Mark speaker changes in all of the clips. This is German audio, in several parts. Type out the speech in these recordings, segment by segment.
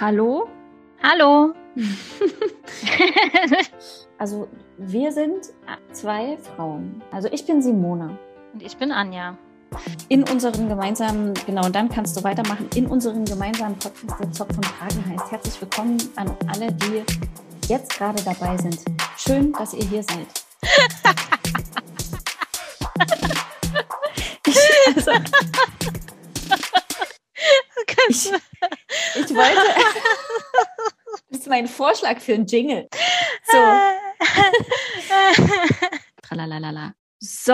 Speaker 1: Hallo?
Speaker 2: Hallo.
Speaker 1: Also wir sind zwei Frauen. Also ich bin Simone.
Speaker 2: Und ich bin Anja.
Speaker 1: In unserem gemeinsamen, genau, und dann kannst du weitermachen, in unserem gemeinsamen Podcast der Zopf und Kragen heißt. Herzlich willkommen an alle, die jetzt gerade dabei sind. Schön, dass ihr hier seid. Ich wollte, das ist mein Vorschlag für einen Jingle. So. Tralalala. So.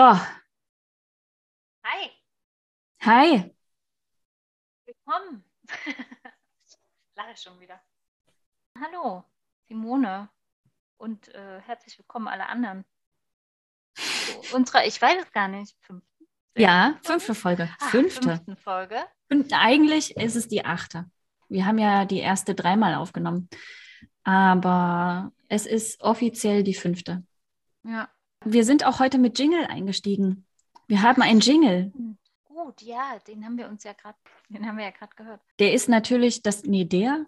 Speaker 2: Hi.
Speaker 1: Hi.
Speaker 2: Willkommen. Lache schon wieder. Hallo, Simone. Und herzlich willkommen alle anderen. So, ich weiß es gar nicht,
Speaker 1: fünfte Folge.
Speaker 2: Fünften Folge.
Speaker 1: Und eigentlich ist es die 8. Wir haben ja die erste 3-mal aufgenommen. Aber es ist offiziell die 5.
Speaker 2: Ja.
Speaker 1: Wir sind auch heute mit Jingle eingestiegen. Wir haben einen Jingle.
Speaker 2: Gut, ja, den haben wir ja gerade gehört.
Speaker 1: Der ist natürlich das Jingle,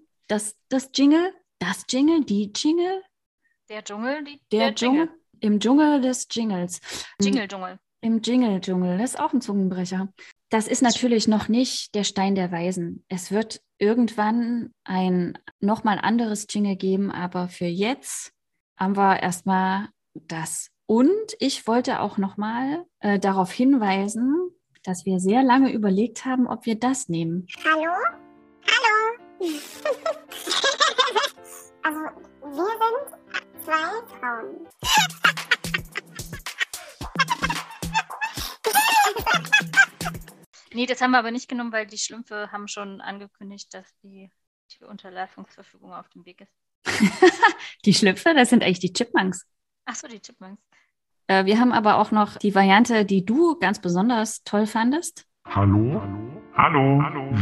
Speaker 1: die Jingle.
Speaker 2: Der Dschungel,
Speaker 1: der Dschungel. Im Dschungel des Jingles.
Speaker 2: Jingle-Dschungel.
Speaker 1: Im Jingle-Dschungel, das ist auch ein Zungenbrecher. Das ist natürlich noch nicht der Stein der Weisen. Es wird irgendwann ein nochmal anderes Jingle geben, aber für jetzt haben wir erstmal das. Und ich wollte auch nochmal darauf hinweisen, dass wir sehr lange überlegt haben, ob wir das nehmen.
Speaker 3: Hallo? Hallo? Also, wir sind zwei Frauen.
Speaker 2: Nee, das haben wir aber nicht genommen, weil die Schlümpfe haben schon angekündigt, dass die Unterlassungsverfügung auf dem Weg ist.
Speaker 1: Die Schlümpfe, das sind eigentlich die Chipmunks.
Speaker 2: Ach so, die Chipmunks.
Speaker 1: Wir haben aber auch noch die Variante, die du ganz besonders toll fandest.
Speaker 4: Hallo? Hallo? Hallo?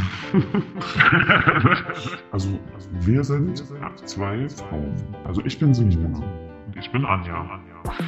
Speaker 4: Also, wir sind zwei Frauen. Also, ich bin Simone. Und ich bin Anja.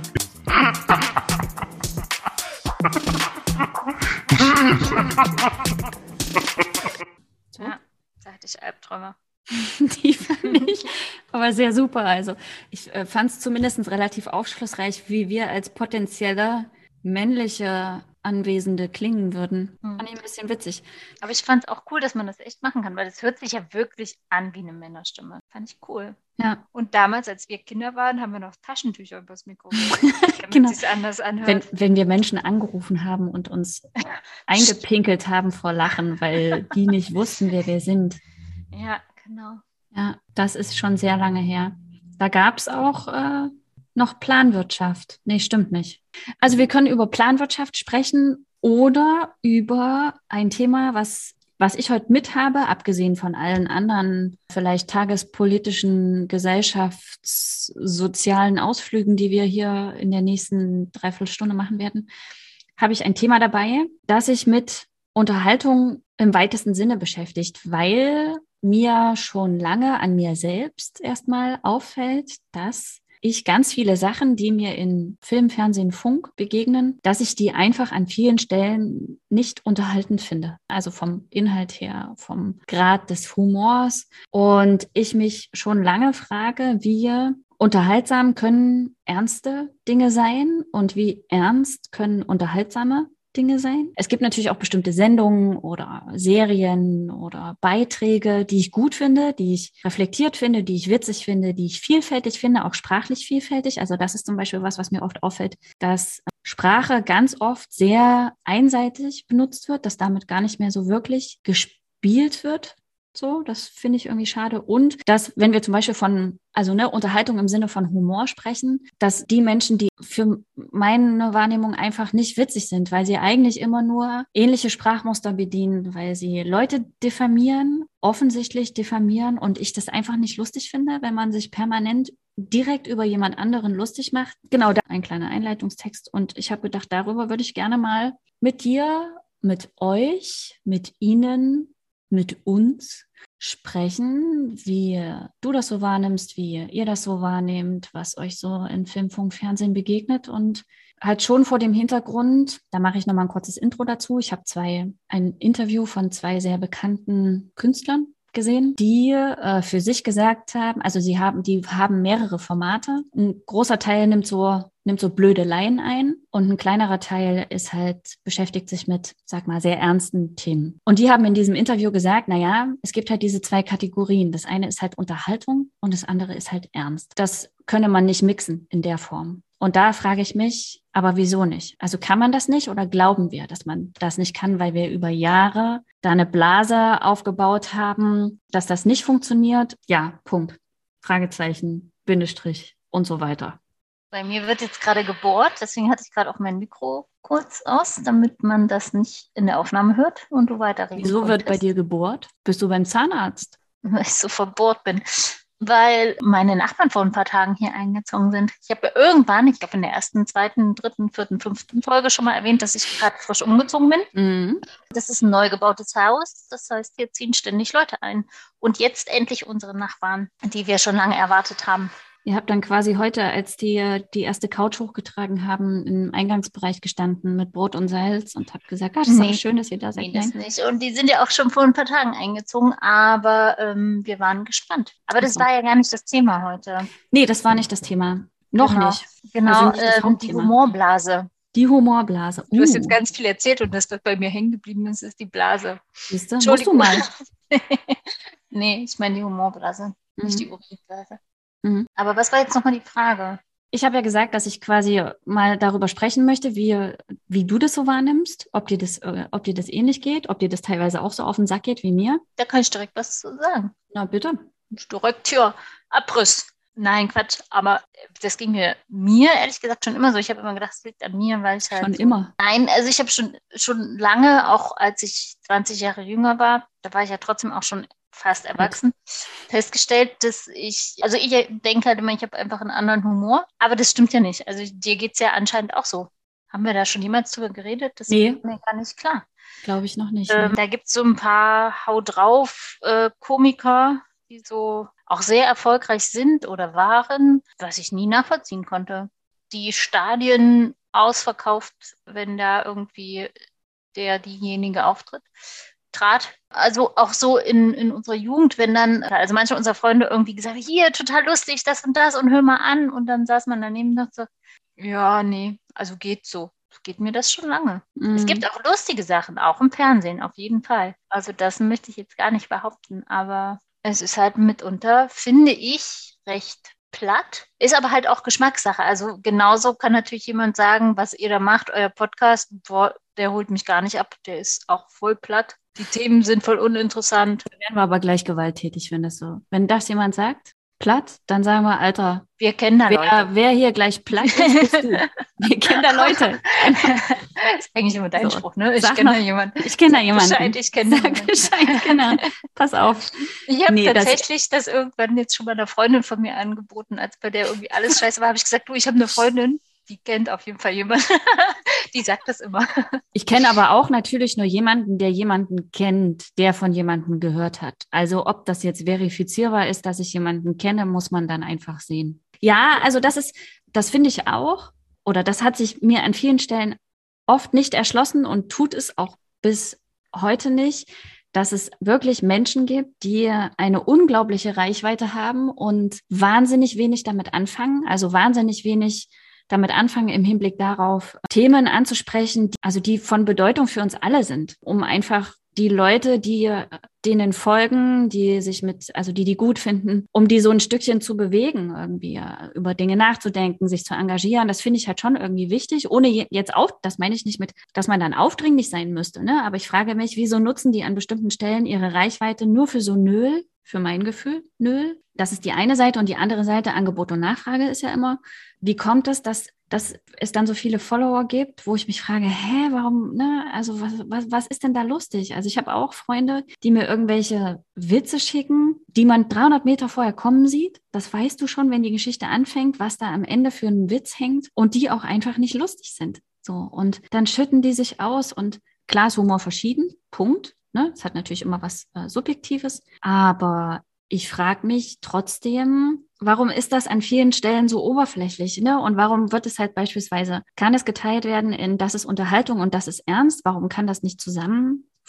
Speaker 2: Ja, sagte ich Albträume.
Speaker 1: Die fand ich aber sehr super. Also ich fand es zumindest relativ aufschlussreich, wie wir als potenzielle männliche Anwesende klingen würden. Fand ich ein bisschen witzig.
Speaker 2: Aber ich fand es auch cool, dass man das echt machen kann, weil das hört sich ja wirklich an wie eine Männerstimme. Fand ich cool.
Speaker 1: Ja.
Speaker 2: Und damals, als wir Kinder waren, haben wir noch Taschentücher übers Mikro, damit
Speaker 1: Genau.
Speaker 2: es sich anders anhört.
Speaker 1: Wenn wir Menschen angerufen haben und uns eingepinkelt haben vor Lachen, weil die nicht wussten, wer wir sind.
Speaker 2: Ja, genau.
Speaker 1: Ja, das ist schon sehr lange her. Da gab es auch noch Planwirtschaft. Nee, stimmt nicht. Also wir können über Planwirtschaft sprechen oder über ein Thema, was ich heute mit habe, abgesehen von allen anderen vielleicht tagespolitischen, gesellschaftssozialen Ausflügen, die wir hier in der nächsten Dreiviertelstunde machen werden, habe ich ein Thema dabei, das sich mit Unterhaltung im weitesten Sinne beschäftigt, weil mir schon lange an mir selbst erstmal auffällt, dass ich ganz viele Sachen, die mir in Film, Fernsehen, Funk begegnen, dass ich die einfach an vielen Stellen nicht unterhaltend finde. Also vom Inhalt her, vom Grad des Humors. Und ich mich schon lange frage, wie unterhaltsam können ernste Dinge sein und wie ernst können unterhaltsame Dinge sein. Es gibt natürlich auch bestimmte Sendungen oder Serien oder Beiträge, die ich gut finde, die ich reflektiert finde, die ich witzig finde, die ich vielfältig finde, auch sprachlich vielfältig. Also das ist zum Beispiel was mir oft auffällt, dass Sprache ganz oft sehr einseitig benutzt wird, dass damit gar nicht mehr so wirklich gespielt wird. So, das finde ich irgendwie schade. Und dass, wenn wir zum Beispiel von, Unterhaltung im Sinne von Humor sprechen, dass die Menschen, die für meine Wahrnehmung einfach nicht witzig sind, weil sie eigentlich immer nur ähnliche Sprachmuster bedienen, weil sie Leute diffamieren, offensichtlich diffamieren und ich das einfach nicht lustig finde, wenn man sich permanent direkt über jemand anderen lustig macht. Genau, da ein kleiner Einleitungstext. Und ich habe gedacht, darüber würde ich gerne mal mit dir, mit euch, mit Ihnen, mit uns sprechen, wie du das so wahrnimmst, wie ihr das so wahrnehmt, was euch so in Film, Funk, Fernsehen begegnet und halt schon vor dem Hintergrund, da mache ich nochmal ein kurzes Intro dazu. Ich habe ein Interview von 2 sehr bekannten Künstlern gesehen, die für sich gesagt haben, also die haben mehrere Formate. Ein großer Teil nimmt so Blödeleien ein und ein kleinerer Teil ist halt, beschäftigt sich mit, sag mal, sehr ernsten Themen. Und die haben in diesem Interview gesagt, naja, es gibt halt diese 2 Kategorien. Das eine ist halt Unterhaltung und das andere ist halt ernst. Das könne man nicht mixen in der Form. Und da frage ich mich, aber wieso nicht? Also kann man das nicht oder glauben wir, dass man das nicht kann, weil wir über Jahre da eine Blase aufgebaut haben, dass das nicht funktioniert? Ja, Punkt. Fragezeichen, Bindestrich und so weiter.
Speaker 2: Bei mir wird jetzt gerade gebohrt, deswegen hatte ich gerade auch mein Mikro kurz aus, damit man das nicht in der Aufnahme hört und du weiterreden
Speaker 1: Wieso wird bei
Speaker 2: konntest.
Speaker 1: dir gebohrt? Bist du beim Zahnarzt?
Speaker 2: Weil ich so verbohrt bin. Weil meine Nachbarn vor ein paar Tagen hier eingezogen sind. Ich habe ja irgendwann, ich glaube in der ersten, zweiten, dritten, vierten, fünften Folge schon mal erwähnt, dass ich gerade frisch umgezogen bin.
Speaker 1: Mhm.
Speaker 2: Das ist ein neu gebautes Haus. Das heißt, hier ziehen ständig Leute ein. Und jetzt endlich unsere Nachbarn, die wir schon lange erwartet haben.
Speaker 1: Ihr habt dann quasi heute, als die erste Couch hochgetragen haben, im Eingangsbereich gestanden mit Brot und Salz und habt gesagt, das ist
Speaker 2: Nee.
Speaker 1: doch schön, dass ihr da seid.
Speaker 2: Nee, das nicht. Und die sind ja auch schon vor ein paar Tagen eingezogen, aber wir waren gespannt. Aber das
Speaker 1: Ach so.
Speaker 2: war ja gar nicht das Thema heute.
Speaker 1: Nee, das war nicht das Thema. Noch
Speaker 2: Genau.
Speaker 1: nicht.
Speaker 2: Genau,
Speaker 1: Also nicht das
Speaker 2: die
Speaker 1: Hauptthema.
Speaker 2: Humorblase.
Speaker 1: Die Humorblase.
Speaker 2: Du hast jetzt ganz viel erzählt und das, was bei mir hängen geblieben ist, ist die Blase.
Speaker 1: Siehst du? Musst du mal.
Speaker 2: Nee, ich meine die Humorblase, nicht die Urinblase.
Speaker 1: Mhm.
Speaker 2: Aber was war jetzt nochmal die Frage?
Speaker 1: Ich habe ja gesagt, dass ich quasi mal darüber sprechen möchte, wie du das so wahrnimmst, ob dir das ähnlich geht, ob dir das teilweise auch so auf den Sack geht wie mir.
Speaker 2: Da kann ich direkt was zu sagen.
Speaker 1: Na bitte.
Speaker 2: Direkt hier, Abriss. Nein, Quatsch, aber das ging mir ehrlich gesagt schon immer so. Ich habe immer gedacht, es liegt an mir, weil ich halt
Speaker 1: Schon immer.
Speaker 2: Nein, also ich habe schon lange, auch als ich 20 Jahre jünger war, da war ich ja trotzdem auch schon fast erwachsen, festgestellt, dass ich denke halt immer, ich habe einfach einen anderen Humor, aber das stimmt ja nicht. Also dir geht es ja anscheinend auch so. Haben wir da schon jemals drüber geredet? Das
Speaker 1: Nee.
Speaker 2: ist mir gar nicht klar.
Speaker 1: Glaube ich noch nicht.
Speaker 2: Da gibt es so ein paar Hau drauf Komiker, die so auch sehr erfolgreich sind oder waren, was ich nie nachvollziehen konnte. Die Stadien ausverkauft, wenn da irgendwie diejenige trat. Also auch so in unserer Jugend, wenn dann, also manche unserer Freunde irgendwie gesagt haben, hier, total lustig, das und hör mal an. Und dann saß man daneben und so, ja, nee, also geht so. Geht mir das schon lange.
Speaker 1: Mhm.
Speaker 2: Es gibt auch lustige Sachen, auch im Fernsehen, auf jeden Fall. Also das möchte ich jetzt gar nicht behaupten, aber es ist halt mitunter, finde ich, recht platt. Ist aber halt auch Geschmackssache. Also genauso kann natürlich jemand sagen, was ihr da macht, euer Podcast, boah, der holt mich gar nicht ab, der ist auch voll platt. Die Themen sind voll uninteressant.
Speaker 1: Da werden wir aber gleich gewalttätig, wenn das jemand sagt. Platt, dann sagen wir, Alter,
Speaker 2: wir kennen da Leute.
Speaker 1: Wer hier gleich platt ist, bist du. Wir kennen da Leute.
Speaker 2: Das ist eigentlich immer dein Spruch, ne? Ich kenne da jemanden.
Speaker 1: Ich kenne da jemanden.
Speaker 2: Bescheid, ich kenne da jemanden.
Speaker 1: Bescheid, genau. Pass auf.
Speaker 2: Ich habe tatsächlich das irgendwann jetzt schon mal einer Freundin von mir angeboten, als bei der irgendwie alles scheiße war, habe ich gesagt, du, ich habe eine Freundin, die kennt auf jeden Fall jemanden. Die sagt das immer.
Speaker 1: Ich kenne aber auch natürlich nur jemanden, der jemanden kennt, der von jemandem gehört hat. Also ob das jetzt verifizierbar ist, dass ich jemanden kenne, muss man dann einfach sehen. Ja, also das finde ich auch, oder das hat sich mir an vielen Stellen oft nicht erschlossen und tut es auch bis heute nicht, dass es wirklich Menschen gibt, die eine unglaubliche Reichweite haben und wahnsinnig wenig damit anfangen, also wahnsinnig wenig damit anfangen, im Hinblick darauf Themen anzusprechen, die von Bedeutung für uns alle sind, um einfach die Leute, die denen folgen, die gut finden, um die so ein Stückchen zu bewegen, irgendwie über Dinge nachzudenken, sich zu engagieren. Das finde ich halt schon irgendwie wichtig, ohne jetzt das meine ich nicht mit, dass man dann aufdringlich sein müsste, ne? Aber ich frage mich, wieso nutzen die an bestimmten Stellen ihre Reichweite nur für so Nöl, für mein Gefühl, Nöl? Das ist die eine Seite und die andere Seite, Angebot und Nachfrage ist ja immer, wie kommt es, dass es dann so viele Follower gibt, wo ich mich frage, warum, ne? Also was ist denn da lustig? Also ich habe auch Freunde, die mir irgendwelche Witze schicken, die man 300 Meter vorher kommen sieht. Das weißt du schon, wenn die Geschichte anfängt, was da am Ende für einen Witz hängt und die auch einfach nicht lustig sind. So, und dann schütten die sich aus und klar ist Humor verschieden, Punkt. Ne? Es hat natürlich immer was Subjektives, aber ich frage mich trotzdem, warum ist das an vielen Stellen so oberflächlich, ne? Und warum wird es halt beispielsweise, kann es geteilt werden in das ist Unterhaltung und das ist ernst? Warum kann das nicht zusammen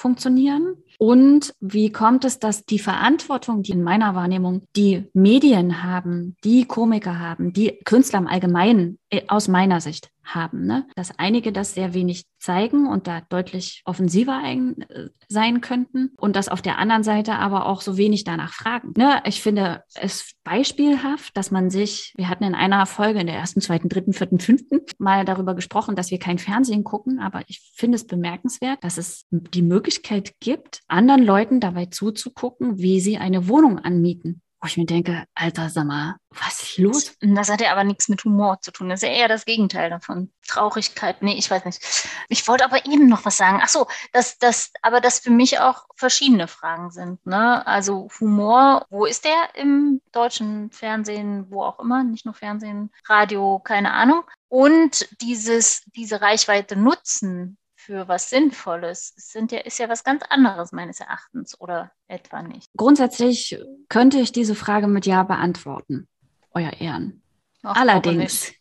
Speaker 1: funktionieren? Und wie kommt es, dass die Verantwortung, die in meiner Wahrnehmung die Medien haben, die Komiker haben, die Künstler im Allgemeinen aus meiner Sicht haben, ne? Dass einige das sehr wenig zeigen und da deutlich offensiver sein könnten und dass auf der anderen Seite aber auch so wenig danach fragen. Ne? Ich finde es beispielhaft, dass man sich, wir hatten in einer Folge in der 1., 2., 3., 4., 5. mal darüber gesprochen, dass wir kein Fernsehen gucken, aber ich finde es bemerkenswert, dass es die Möglichkeit gibt, anderen Leuten dabei zuzugucken, wie sie eine Wohnung anmieten. Wo ich mir denke, Alter, sag mal, was ist los?
Speaker 2: Das hat ja aber nichts mit Humor zu tun. Das ist ja eher das Gegenteil davon. Traurigkeit, nee, ich weiß nicht. Ich wollte aber eben noch was sagen. Ach so, aber das für mich auch verschiedene Fragen sind, ne? Also Humor, wo ist der im deutschen Fernsehen, wo auch immer, nicht nur Fernsehen, Radio, keine Ahnung. Und diese Reichweite nutzen für was Sinnvolles, ist ja was ganz anderes meines Erachtens, oder etwa nicht?
Speaker 1: Grundsätzlich könnte ich diese Frage mit Ja beantworten, Euer Ehren.
Speaker 2: Ach,
Speaker 1: Allerdings,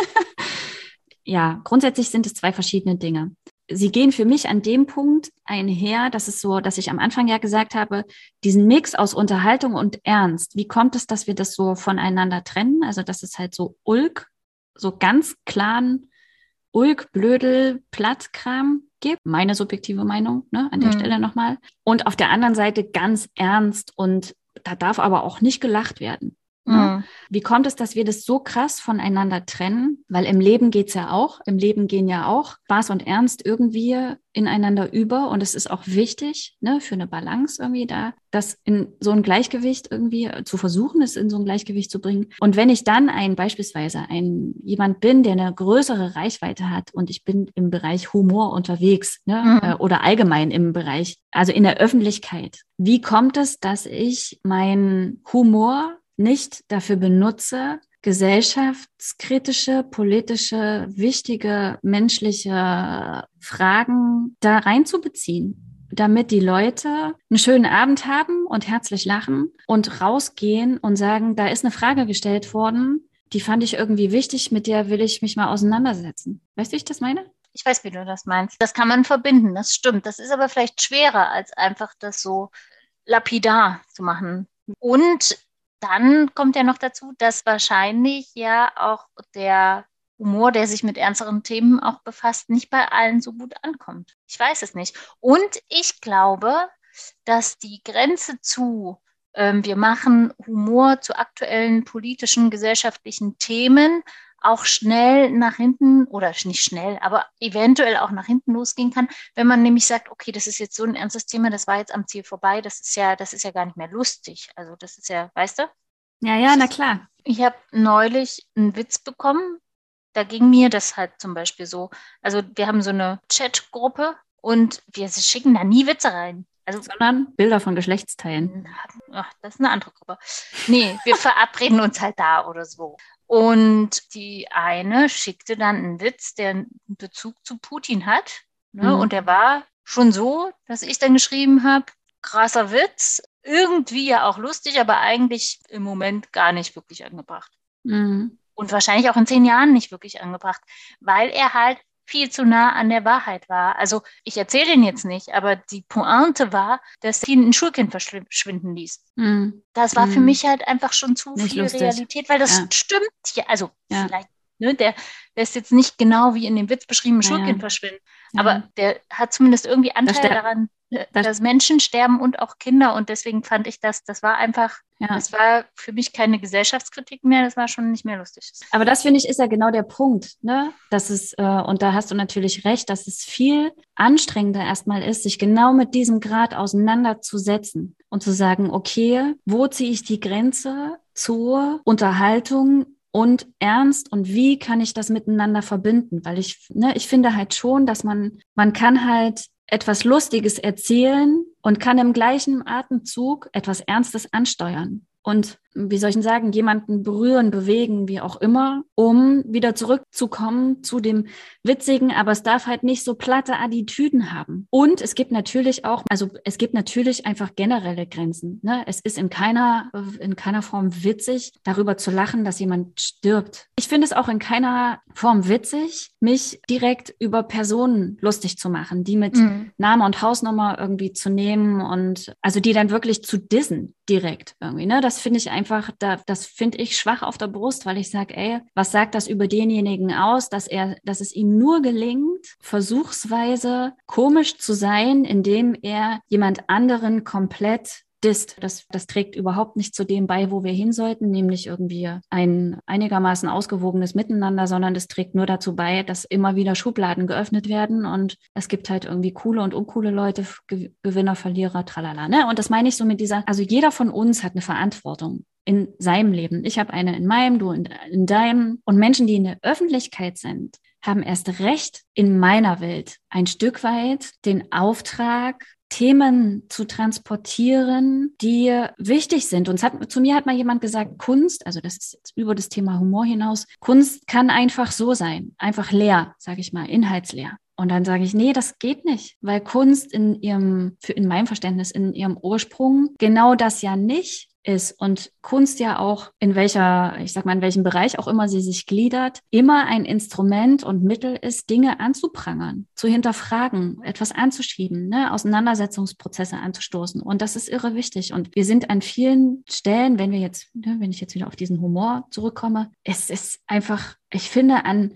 Speaker 1: ja, grundsätzlich sind es zwei verschiedene Dinge. Sie gehen für mich an dem Punkt einher, dass es so, dass ich am Anfang ja gesagt habe, diesen Mix aus Unterhaltung und Ernst. Wie kommt es, dass wir das so voneinander trennen? Also, dass es halt so so ganz klaren Blödel, Plattkram gibt. Meine subjektive Meinung, ne, an der Stelle nochmal. Und auf der anderen Seite ganz ernst und da darf aber auch nicht gelacht werden. Ne? Wie kommt es, dass wir das so krass voneinander trennen? Weil im Leben geht's ja auch, im Leben gehen ja auch Spaß und Ernst irgendwie ineinander über und es ist auch wichtig, ne, für eine Balance irgendwie da, das in so ein Gleichgewicht irgendwie zu versuchen, es in so ein Gleichgewicht zu bringen. Und wenn ich dann beispielsweise jemand bin, der eine größere Reichweite hat und ich bin im Bereich Humor unterwegs, ne, oder allgemein im Bereich, also in der Öffentlichkeit, wie kommt es, dass ich meinen Humor nicht dafür benutze, gesellschaftskritische, politische, wichtige, menschliche Fragen da reinzubeziehen, damit die Leute einen schönen Abend haben und herzlich lachen und rausgehen und sagen, da ist eine Frage gestellt worden, die fand ich irgendwie wichtig, mit der will ich mich mal auseinandersetzen. Weißt du, wie ich das meine?
Speaker 2: Ich weiß, wie du das meinst. Das kann man verbinden, das stimmt. Das ist aber vielleicht schwerer, als einfach das so lapidar zu machen. Und dann kommt ja noch dazu, dass wahrscheinlich ja auch der Humor, der sich mit ernsteren Themen auch befasst, nicht bei allen so gut ankommt. Ich weiß es nicht. Und ich glaube, dass die Grenze wir machen Humor zu aktuellen politischen, gesellschaftlichen Themen auch schnell nach hinten, oder nicht schnell, aber eventuell auch nach hinten losgehen kann, wenn man nämlich sagt, okay, das ist jetzt so ein ernstes Thema, das war jetzt am Ziel vorbei, das ist ja gar nicht mehr lustig. Also das ist ja, weißt du?
Speaker 1: Ja, na klar.
Speaker 2: Ich habe neulich einen Witz bekommen, da ging mir das halt zum Beispiel so, also wir haben so eine Chatgruppe und wir schicken da nie Witze rein. Also,
Speaker 1: sondern Bilder von Geschlechtsteilen.
Speaker 2: Ach, das ist eine andere Gruppe. Nee, wir verabreden uns halt da oder so. Und die eine schickte dann einen Witz, der einen Bezug zu Putin hat. Ne? Und der war schon so, dass ich dann geschrieben habe, krasser Witz, irgendwie ja auch lustig, aber eigentlich im Moment gar nicht wirklich angebracht. Und wahrscheinlich auch in 10 Jahren nicht wirklich angebracht, weil er halt viel zu nah an der Wahrheit war. Also ich erzähle den jetzt nicht, aber die Pointe war, dass ihn ein Schulkind verschwinden ließ. Das war für mich halt einfach schon zu
Speaker 1: nicht
Speaker 2: viel
Speaker 1: lustig.
Speaker 2: Realität, weil das stimmt ja. Also vielleicht, ne, der ist jetzt nicht genau wie in dem Witz beschrieben, ein Schulkind verschwinden, aber der hat zumindest irgendwie Anteil daran, dass Menschen sterben und auch Kinder, und deswegen fand ich das war einfach, das war für mich keine Gesellschaftskritik mehr, das war schon nicht mehr lustig.
Speaker 1: Aber das, finde ich, ist ja genau der Punkt, ne? Dass es, und da hast du natürlich recht, dass es viel anstrengender erstmal ist, sich genau mit diesem Grad auseinanderzusetzen und zu sagen, okay, wo ziehe ich die Grenze zur Unterhaltung und Ernst und wie kann ich das miteinander verbinden? Weil ich finde halt schon, dass man kann halt etwas Lustiges erzählen, und kann im gleichen Atemzug etwas Ernstes ansteuern. Und wie soll ich denn sagen, jemanden berühren, bewegen, wie auch immer, um wieder zurückzukommen zu dem Witzigen, aber es darf halt nicht so platte Attitüden haben. Und es gibt natürlich einfach generelle Grenzen. Ne? Es ist in keiner Form witzig, darüber zu lachen, dass jemand stirbt. Ich finde es auch in keiner Form witzig, mich direkt über Personen lustig zu machen, die mit Name und Hausnummer irgendwie zu nehmen und also die dann wirklich zu dissen direkt irgendwie. Ne? Das finde ich einfach, das finde ich schwach auf der Brust, weil ich sage, ey, was sagt das über denjenigen aus, dass es ihm nur gelingt, versuchsweise komisch zu sein, indem er jemand anderen komplett disst. Das trägt überhaupt nicht zu dem bei, wo wir hin sollten, nämlich irgendwie ein einigermaßen ausgewogenes Miteinander, sondern das trägt nur dazu bei, dass immer wieder Schubladen geöffnet werden und es gibt halt irgendwie coole und uncoole Leute, Gewinner, Verlierer, tralala. Ne? Und das meine ich so mit also jeder von uns hat eine Verantwortung in seinem Leben. Ich habe eine in meinem, du in deinem. Und Menschen, die in der Öffentlichkeit sind, haben erst recht in meiner Welt ein Stück weit den Auftrag, Themen zu transportieren, die wichtig sind. Und zu mir hat mal jemand gesagt, Kunst, also das ist jetzt über das Thema Humor hinaus, Kunst kann einfach so sein, einfach leer, sage ich mal, inhaltsleer. Und dann sage ich, nee, das geht nicht, weil Kunst in meinem Verständnis, in ihrem Ursprung genau das ja nicht ist und Kunst ja auch in welchem Bereich auch immer sie sich gliedert, immer ein Instrument und Mittel ist, Dinge anzuprangern, zu hinterfragen, etwas anzuschieben, ne, Auseinandersetzungsprozesse anzustoßen. Und das ist irre wichtig. Und wir sind an vielen Stellen, wenn ich jetzt wieder auf diesen Humor zurückkomme, es ist einfach, ich finde, an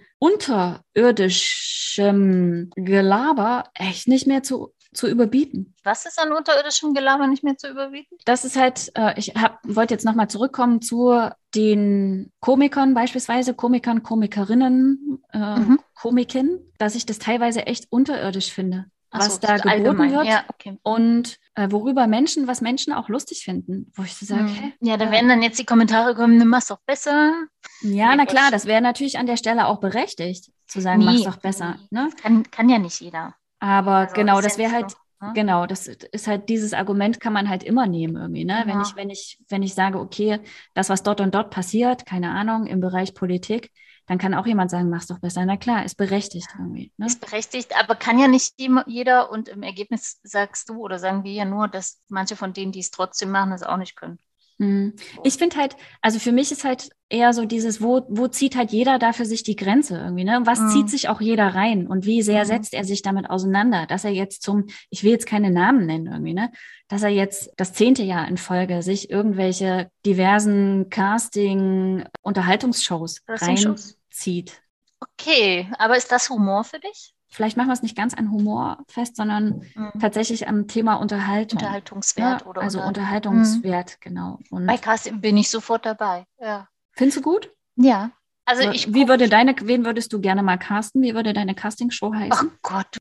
Speaker 1: unterirdischem Gelaber echt nicht mehr zu überbieten.
Speaker 2: Was ist an unterirdischem Gelaber nicht mehr zu überbieten?
Speaker 1: Das ist halt, wollte jetzt nochmal zurückkommen zu den Komikern beispielsweise, Komikerinnen, Komiken, dass ich das teilweise echt unterirdisch finde, was da geboten wird und was Menschen auch lustig finden, wo ich so sage,
Speaker 2: ja, da werden dann jetzt die Kommentare kommen, du machst doch besser.
Speaker 1: Ja, na klar, das wäre natürlich an der Stelle auch berechtigt, zu sagen, mach's doch besser. Ne?
Speaker 2: Kann ja nicht jeder.
Speaker 1: Aber also, genau, das wäre halt,
Speaker 2: ne?
Speaker 1: Genau, das ist halt, dieses Argument kann man halt immer nehmen irgendwie, ne? Ja. Wenn ich sage, okay, das, was dort und dort passiert, keine Ahnung, im Bereich Politik, dann kann auch jemand sagen, mach's doch besser. Na klar, ist berechtigt irgendwie. Ne?
Speaker 2: Ist berechtigt, aber kann ja nicht jeder und im Ergebnis sagst du oder sagen wir ja nur, dass manche von denen, die es trotzdem machen, das auch nicht können.
Speaker 1: Ich finde halt, also für mich ist halt eher so dieses, wo zieht halt jeder da für sich die Grenze irgendwie, ne? Was zieht sich auch jeder rein und wie sehr setzt er sich damit auseinander, dass er jetzt ich will jetzt keine Namen nennen irgendwie, ne? Dass er jetzt das 10. Jahr in Folge sich irgendwelche diversen Unterhaltungsshows reinzieht.
Speaker 2: Okay, aber ist das Humor für dich?
Speaker 1: Vielleicht machen wir es nicht ganz an Humor fest, sondern tatsächlich am Thema Unterhaltung.
Speaker 2: Unterhaltungswert
Speaker 1: ja, Unterhaltungswert, genau.
Speaker 2: Und bei Casting bin ich sofort dabei. Ja.
Speaker 1: Findest du gut?
Speaker 2: Ja. Also
Speaker 1: wen würdest du gerne mal casten? Wie würde deine Castingshow heißen?
Speaker 2: Oh Gott,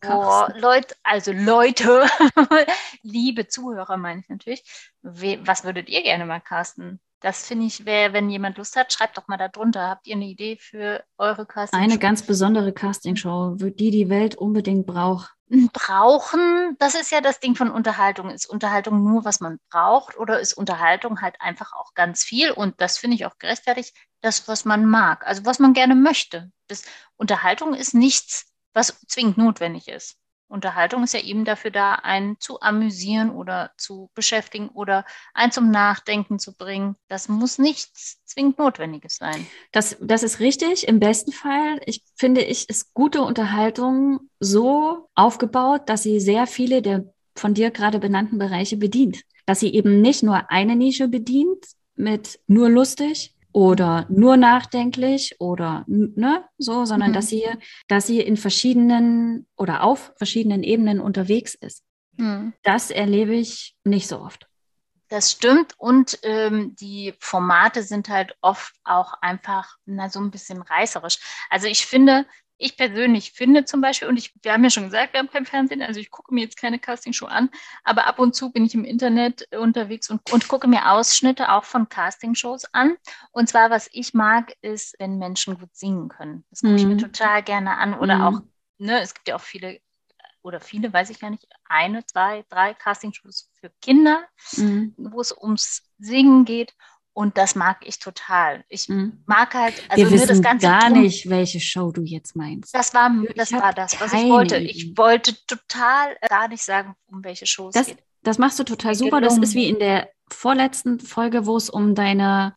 Speaker 2: Leute, liebe Zuhörer meine ich natürlich. Was würdet ihr gerne mal casten? Das finde ich, wenn jemand Lust hat, schreibt doch mal da drunter. Habt ihr eine Idee für eure Castingshow?
Speaker 1: Eine ganz besondere Castingshow, die Welt unbedingt braucht.
Speaker 2: Brauchen, das ist ja das Ding von Unterhaltung. Ist Unterhaltung nur, was man braucht, oder ist Unterhaltung halt einfach auch ganz viel? Und das finde ich auch gerechtfertigt, das, was man mag, also was man gerne möchte. Unterhaltung ist nichts, was zwingend notwendig ist. Unterhaltung ist ja eben dafür da, einen zu amüsieren oder zu beschäftigen oder einen zum Nachdenken zu bringen. Das muss nichts zwingend Notwendiges sein.
Speaker 1: Das ist richtig. Im besten Fall, ist gute Unterhaltung so aufgebaut, dass sie sehr viele der von dir gerade benannten Bereiche bedient. Dass sie eben nicht nur eine Nische bedient mit nur lustig oder nur nachdenklich oder sondern dass sie in verschiedenen oder auf verschiedenen Ebenen unterwegs ist. Das erlebe ich nicht so oft.
Speaker 2: Das stimmt, und die Formate sind halt oft auch einfach so ein bisschen reißerisch. Also ich persönlich finde zum Beispiel, und wir haben ja schon gesagt, wir haben kein Fernsehen, also ich gucke mir jetzt keine Castingshow an, aber ab und zu bin ich im Internet unterwegs und gucke mir Ausschnitte auch von Castingshows an. Und zwar, was ich mag, ist, wenn Menschen gut singen können. Das gucke ich mir total gerne an. Oder auch, es gibt ja auch viele oder viele, weiß ich gar nicht, 1, 2, 3 Castingshows für Kinder, wo es ums Singen geht. Und das mag ich total. Ich mag halt, also
Speaker 1: Wir wissen
Speaker 2: das Ganze
Speaker 1: gar nicht, welche Show du jetzt meinst.
Speaker 2: Das war das, was ich wollte. Ich wollte total gar nicht sagen, um welche Shows es geht.
Speaker 1: Das machst du total super. Das ist wie in der vorletzten Folge, wo es um deine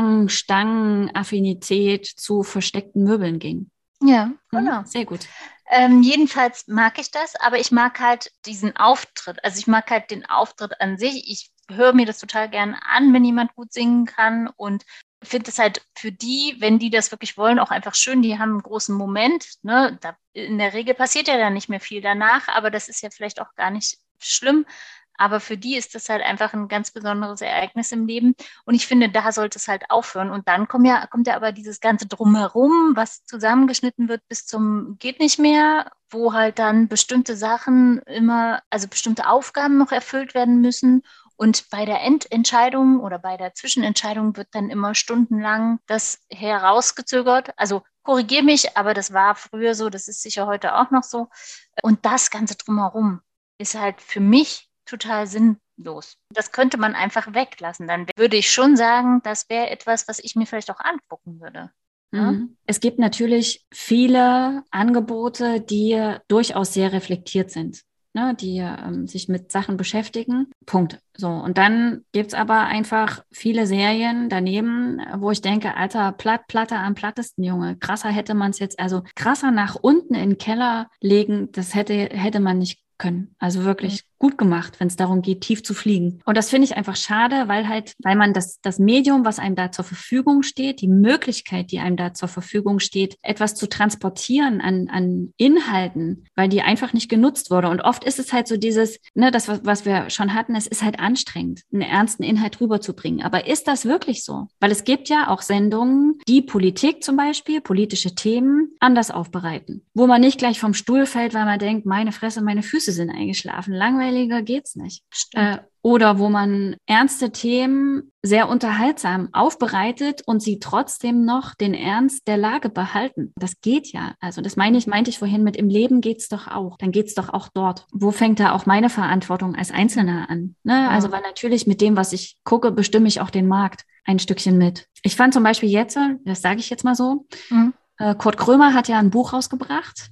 Speaker 1: Vorhangstangen-Affinität zu versteckten Möbeln ging.
Speaker 2: Ja, genau.
Speaker 1: Sehr gut.
Speaker 2: Jedenfalls mag ich das, aber ich mag halt diesen Auftritt. Also ich mag halt den Auftritt an sich. Ich höre mir das total gerne an, wenn jemand gut singen kann und finde es halt für die, wenn die das wirklich wollen, auch einfach schön. Die haben einen großen Moment. Ne? In der Regel passiert ja dann nicht mehr viel danach, aber das ist ja vielleicht auch gar nicht schlimm. Aber für die ist das halt einfach ein ganz besonderes Ereignis im Leben. Und ich finde, da sollte es halt aufhören. Und dann kommt ja aber dieses ganze Drumherum, was zusammengeschnitten wird bis zum geht nicht mehr, wo halt dann bestimmte Sachen also bestimmte Aufgaben noch erfüllt werden müssen. Und bei der Endentscheidung oder bei der Zwischenentscheidung wird dann immer stundenlang das herausgezögert. Also korrigiere mich, aber das war früher so, das ist sicher heute auch noch so. Und das Ganze drumherum ist halt für mich total sinnlos. Das könnte man einfach weglassen. Dann würde ich schon sagen, das wäre etwas, was ich mir vielleicht auch angucken würde. Ja?
Speaker 1: Es gibt natürlich viele Angebote, die durchaus sehr reflektiert sind, ne, die sich mit Sachen beschäftigen. Punkt. So, und dann gibt's aber einfach viele Serien daneben, wo ich denke, Alter, Platte am plattesten, Junge. Krasser hätte man es jetzt, also krasser nach unten in den Keller legen, das hätte man nicht können. Also wirklich gut gemacht, wenn es darum geht, tief zu fliegen. Und das finde ich einfach schade, weil man das Medium, was einem da zur Verfügung steht, die Möglichkeit, die einem da zur Verfügung steht, etwas zu transportieren an Inhalten, weil die einfach nicht genutzt wurde. Und oft ist es halt so dieses, ne, das, was wir schon hatten, es ist halt anstrengend, einen ernsten Inhalt rüberzubringen. Aber ist das wirklich so? Weil es gibt ja auch Sendungen, die Politik zum Beispiel, politische Themen anders aufbereiten, wo man nicht gleich vom Stuhl fällt, weil man denkt, meine Fresse, meine Füße sind eingeschlafen. Langweiliger geht's nicht. Oder wo man ernste Themen sehr unterhaltsam aufbereitet und sie trotzdem noch den Ernst der Lage behalten. Das geht ja. Also das meinte ich vorhin mit im Leben geht's doch auch. Dann geht's doch auch dort. Wo fängt da auch meine Verantwortung als Einzelner an? Ne? Also weil natürlich mit dem, was ich gucke, bestimme ich auch den Markt ein Stückchen mit. Ich fand zum Beispiel jetzt, das sage ich jetzt mal so, Kurt Krömer hat ja ein Buch rausgebracht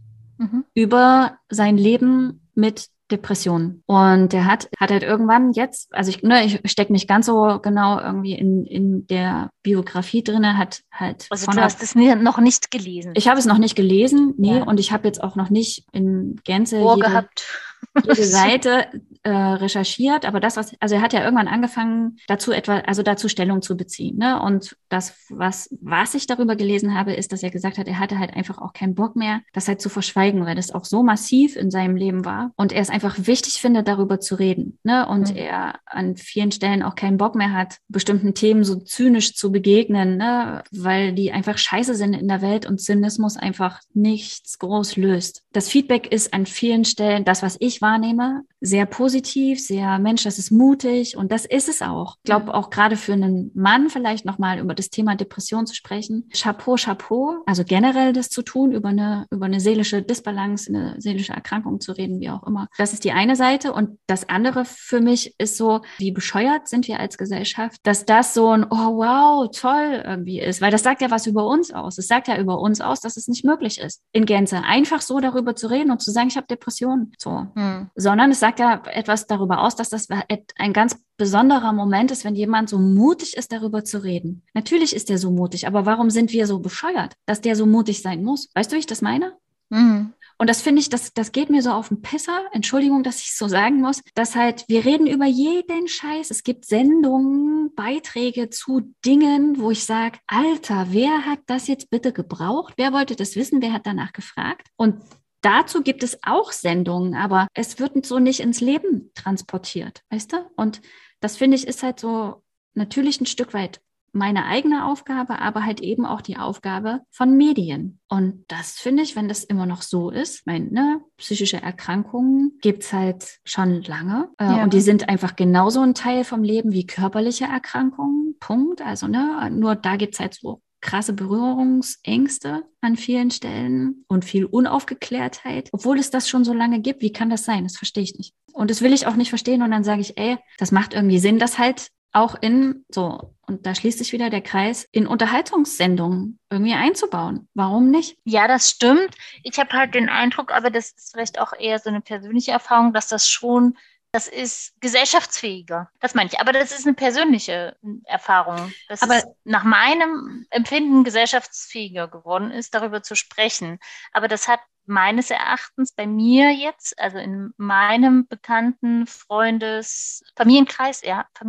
Speaker 1: über sein Leben mit Depressionen. Und der hat halt irgendwann jetzt, also ich stecke nicht ganz so genau irgendwie in der Biografie drinne, hat halt.
Speaker 2: Also du hast es noch nicht gelesen.
Speaker 1: Ich habe es noch nicht gelesen, nee, und ich habe jetzt auch noch nicht in Gänze jede Seite recherchiert, aber also er hat ja irgendwann angefangen, dazu Stellung zu beziehen, ne? Und das, was ich darüber gelesen habe, ist, dass er gesagt hat, er hatte halt einfach auch keinen Bock mehr, das halt zu verschweigen, weil das auch so massiv in seinem Leben war und er es einfach wichtig findet, darüber zu reden, ne? Und er an vielen Stellen auch keinen Bock mehr hat, bestimmten Themen so zynisch zu begegnen, ne? Weil die einfach scheiße sind in der Welt und Zynismus einfach nichts groß löst. Das Feedback ist an vielen Stellen, das, was ich wahrnehme, sehr positiv, sehr, Mensch, das ist mutig und das ist es auch. Ich glaube auch gerade für einen Mann vielleicht nochmal über das Thema Depression zu sprechen. Chapeau, also generell das zu tun, über eine seelische Disbalance, eine seelische Erkrankung zu reden, wie auch immer. Das ist die eine Seite und das andere für mich ist so, wie bescheuert sind wir als Gesellschaft, dass das so ein, oh wow, toll irgendwie ist, weil das sagt ja was über uns aus. Es sagt ja über uns aus, dass es nicht möglich ist, in Gänze einfach so darüber zu reden und zu sagen, ich habe Depressionen, so. Sondern es sagt ja etwas darüber aus, dass das ein ganz besonderer Moment ist, wenn jemand so mutig ist, darüber zu reden. Natürlich ist der so mutig, aber warum sind wir so bescheuert, dass der so mutig sein muss? Weißt du, wie ich das meine? Und das finde ich, das geht mir so auf den Pisser, Entschuldigung, dass ich es so sagen muss, dass halt, wir reden über jeden Scheiß. Es gibt Sendungen, Beiträge zu Dingen, wo ich sage, Alter, wer hat das jetzt bitte gebraucht? Wer wollte das wissen? Wer hat danach gefragt? Und dazu gibt es auch Sendungen, aber es wird so nicht ins Leben transportiert, weißt du? Und das finde ich ist halt so natürlich ein Stück weit meine eigene Aufgabe, aber halt eben auch die Aufgabe von Medien. Und das finde ich, wenn das immer noch so ist, psychische Erkrankungen gibt's halt schon lange und die sind einfach genauso ein Teil vom Leben wie körperliche Erkrankungen, Punkt. Also nur da gibt's halt so krasse Berührungsängste an vielen Stellen und viel Unaufgeklärtheit, obwohl es das schon so lange gibt. Wie kann das sein? Das verstehe ich nicht. Und das will ich auch nicht verstehen. Und dann sage ich, das macht irgendwie Sinn, das halt auch und da schließt sich wieder der Kreis, in Unterhaltungssendungen irgendwie einzubauen. Warum nicht?
Speaker 2: Ja, das stimmt. Ich habe halt den Eindruck, aber das ist vielleicht auch eher so eine persönliche Erfahrung, dass das ist gesellschaftsfähiger. Das meine ich. Aber das ist eine persönliche Erfahrung. Dass es nach meinem Empfinden gesellschaftsfähiger geworden ist, darüber zu sprechen. Aber das hat meines Erachtens bei mir jetzt, also in meinem bekannten Familienkreis,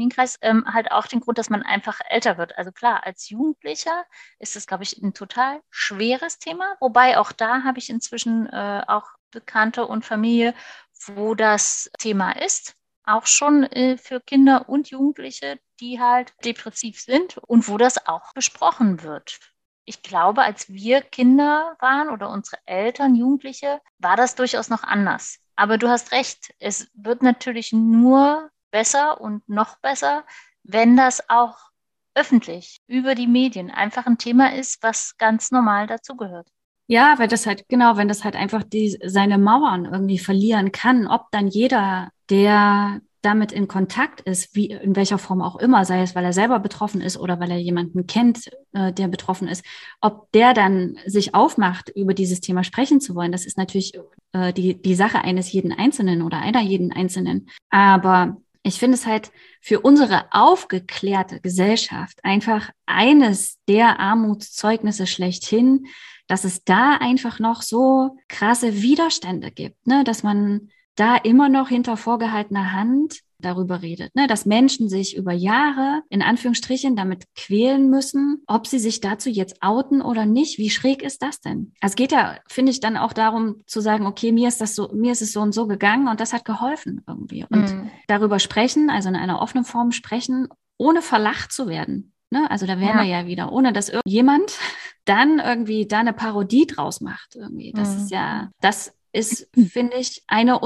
Speaker 2: halt auch den Grund, dass man einfach älter wird. Also klar, als Jugendlicher ist das, glaube ich, ein total schweres Thema. Wobei auch da habe ich inzwischen auch Bekannte und Familie, wo das Thema ist, auch schon für Kinder und Jugendliche, die halt depressiv sind und wo das auch besprochen wird. Ich glaube, als wir Kinder waren oder unsere Eltern, Jugendliche, war das durchaus noch anders. Aber du hast recht, es wird natürlich nur besser und noch besser, wenn das auch öffentlich über die Medien einfach ein Thema ist, was ganz normal dazugehört.
Speaker 1: Ja, weil das halt, genau, wenn das halt einfach seine Mauern irgendwie verlieren kann, ob dann jeder, der damit in Kontakt ist, wie in welcher Form auch immer, sei es, weil er selber betroffen ist oder weil er jemanden kennt, der betroffen ist, ob der dann sich aufmacht, über dieses Thema sprechen zu wollen, das ist natürlich die Sache eines jeden Einzelnen oder einer jeden Einzelnen. Aber ich finde es halt für unsere aufgeklärte Gesellschaft einfach eines der Armutszeugnisse schlechthin, dass es da einfach noch so krasse Widerstände gibt, ne? Dass man da immer noch hinter vorgehaltener Hand darüber redet, ne? Dass Menschen sich über Jahre in Anführungsstrichen damit quälen müssen, ob sie sich dazu jetzt outen oder nicht. Wie schräg ist das denn? Also es geht ja, finde ich, dann auch darum zu sagen, okay, mir ist es so und so gegangen und das hat geholfen irgendwie. Und darüber sprechen, also in einer offenen Form sprechen, ohne verlacht zu werden. Ne? Also da wären wir ja wieder, ohne dass irgendjemand dann irgendwie da eine Parodie draus macht. Irgendwie. Das ist, finde ich,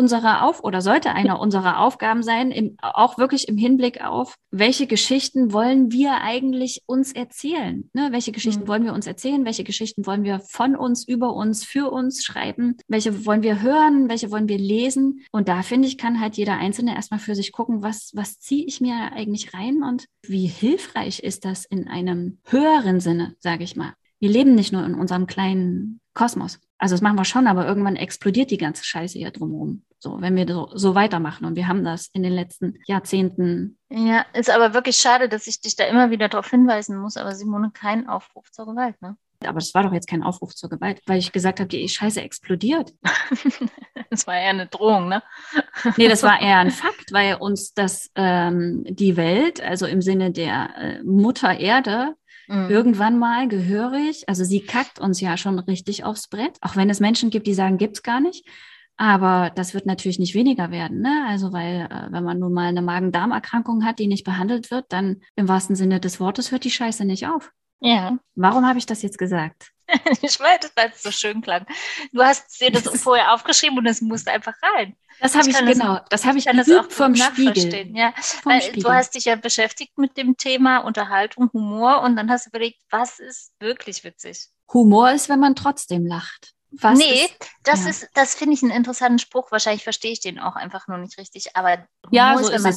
Speaker 1: sollte eine unserer Aufgaben sein, auch wirklich im Hinblick auf, welche Geschichten wollen wir eigentlich uns erzählen? Ne? Welche Geschichten wollen wir uns erzählen? Welche Geschichten wollen wir von uns, über uns, für uns schreiben? Welche wollen wir hören? Welche wollen wir lesen? Und da, finde ich, kann halt jeder Einzelne erstmal für sich gucken, was ziehe ich mir eigentlich rein und wie hilfreich ist das in einem höheren Sinne, sage ich mal. Wir leben nicht nur in unserem kleinen Kosmos. Also das machen wir schon, aber irgendwann explodiert die ganze Scheiße hier drumherum. So, wenn wir so weitermachen. Und wir haben das in den letzten Jahrzehnten.
Speaker 2: Ja, ist aber wirklich schade, dass ich dich da immer wieder darauf hinweisen muss. Aber Simone, kein Aufruf zur Gewalt, ne?
Speaker 1: Aber das war doch jetzt kein Aufruf zur Gewalt, weil ich gesagt habe, die Scheiße explodiert.
Speaker 2: Das war eher eine Drohung, ne?
Speaker 1: Nee, das war eher ein Fakt, weil uns die Welt, also im Sinne der Mutter Erde, irgendwann mal gehörig, also sie kackt uns ja schon richtig aufs Brett, auch wenn es Menschen gibt, die sagen, gibt's gar nicht. Aber das wird natürlich nicht weniger werden, ne? Also weil, wenn man nun mal eine Magen-Darm-Erkrankung hat, die nicht behandelt wird, dann im wahrsten Sinne des Wortes hört die Scheiße nicht auf.
Speaker 2: Ja.
Speaker 1: Warum habe ich das jetzt gesagt?
Speaker 2: Ich weiß, weil es so schön klang. Du hast dir das vorher aufgeschrieben und es musste einfach rein.
Speaker 1: Das habe ich geübt vom Spiegel.
Speaker 2: Ja, weil du hast dich ja beschäftigt mit dem Thema Unterhaltung, Humor und dann hast du überlegt, was ist wirklich witzig?
Speaker 1: Humor ist, wenn man trotzdem lacht.
Speaker 2: Das finde ich einen interessanten Spruch. Wahrscheinlich verstehe ich den auch einfach nur nicht richtig, aber Humor ist, wenn man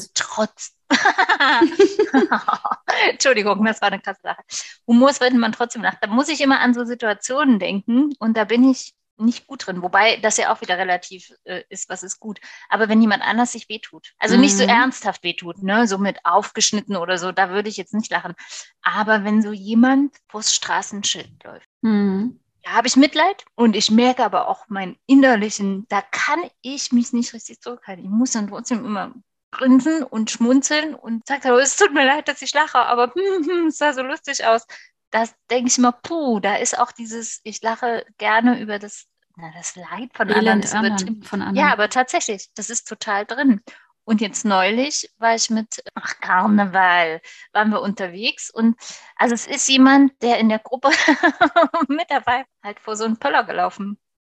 Speaker 2: Entschuldigung, das war eine krasse Sache. Humor ist, wenn man trotzdem lacht. Da muss ich immer an so Situationen denken und da bin ich nicht gut drin. Wobei das ja auch wieder relativ ist, was ist gut. Aber wenn jemand anders sich wehtut, also nicht so ernsthaft wehtut, ne, so mit aufgeschnitten oder so, da würde ich jetzt nicht lachen. Aber wenn so jemand vors Straßenschild läuft, da habe ich Mitleid und ich merke aber auch meinen innerlichen, da kann ich mich nicht richtig zurückhalten. Ich muss dann trotzdem immer grinsen und schmunzeln und sagt, es tut mir leid, dass ich lache, aber es sah so lustig aus. Das denke ich immer, da ist auch dieses, ich lache gerne über das Leid von
Speaker 1: Elend
Speaker 2: anderen.
Speaker 1: Von anderen.
Speaker 2: Ja, aber tatsächlich, das ist total drin. Und jetzt neulich war ich mit Karneval, waren wir unterwegs und also es ist jemand, der in der Gruppe mit dabei halt vor so einen Pöller gelaufen.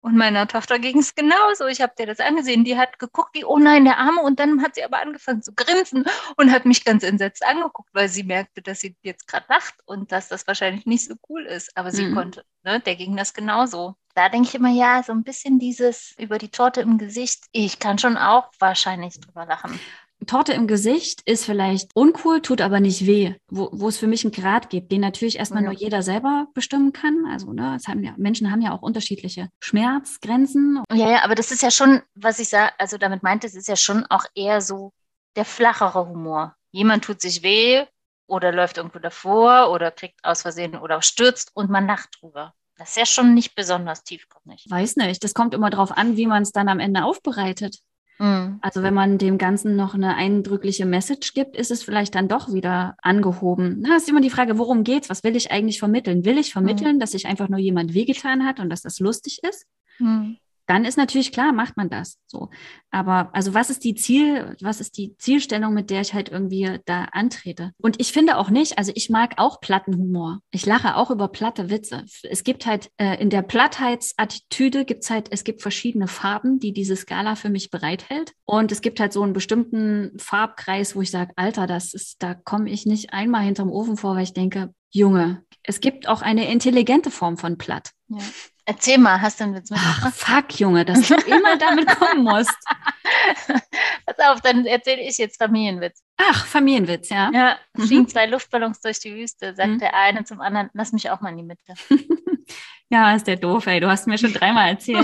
Speaker 2: Und meiner Tochter ging es genauso. Ich habe dir das angesehen. Die hat geguckt, oh nein, der Arme. Und dann hat sie aber angefangen zu grinsen und hat mich ganz entsetzt angeguckt, weil sie merkte, dass sie jetzt gerade lacht und dass das wahrscheinlich nicht so cool ist. Aber sie konnte, ne, der ging das genauso. Da denke ich immer, ja, so ein bisschen dieses über die Torte im Gesicht. Ich kann schon auch wahrscheinlich drüber lachen.
Speaker 1: Torte im Gesicht ist vielleicht uncool, tut aber nicht weh, wo es für mich einen Grad gibt, den natürlich erstmal nur jeder selber bestimmen kann. Also ne, Menschen haben ja auch unterschiedliche Schmerzgrenzen.
Speaker 2: Ja, aber das ist ja schon, was ich sage, also damit meinte, es ist ja schon auch eher so der flachere Humor. Jemand tut sich weh oder läuft irgendwo davor oder kriegt aus Versehen oder stürzt und man lacht drüber. Das ist ja schon nicht besonders tiefgründig.
Speaker 1: Weiß nicht, das kommt immer drauf an, wie man es dann am Ende aufbereitet. Also wenn man dem Ganzen noch eine eindrückliche Message gibt, ist es vielleicht dann doch wieder angehoben. Na, ist immer die Frage, worum geht's? Was will ich eigentlich vermitteln? Will ich vermitteln, dass sich einfach nur jemand wehgetan hat und dass das lustig ist? Dann ist natürlich klar, macht man das so. Aber also was ist die Zielstellung, mit der ich halt irgendwie da antrete? Und ich finde auch nicht, also ich mag auch platten Humor. Ich lache auch über platte Witze. Es gibt halt in der Plattheitsattitüde es gibt verschiedene Farben, die diese Skala für mich bereithält. Und es gibt halt so einen bestimmten Farbkreis, wo ich sage, Alter, da komme ich nicht einmal hinterm Ofen vor, weil ich denke, Junge, es gibt auch eine intelligente Form von platt.
Speaker 2: Ja. Erzähl mal, hast du einen Witz mitgebracht?
Speaker 1: Ach, fuck, Junge, dass du immer damit kommen musst.
Speaker 2: Pass auf, dann erzähle ich jetzt Familienwitz.
Speaker 1: Ach, Familienwitz, ja.
Speaker 2: Ja, fliegen 2 Luftballons durch die Wüste, sagt der eine zum anderen, lass mich auch mal in die Mitte.
Speaker 1: Ja, ist der doof, ey. Du hast mir schon 3-mal erzählt.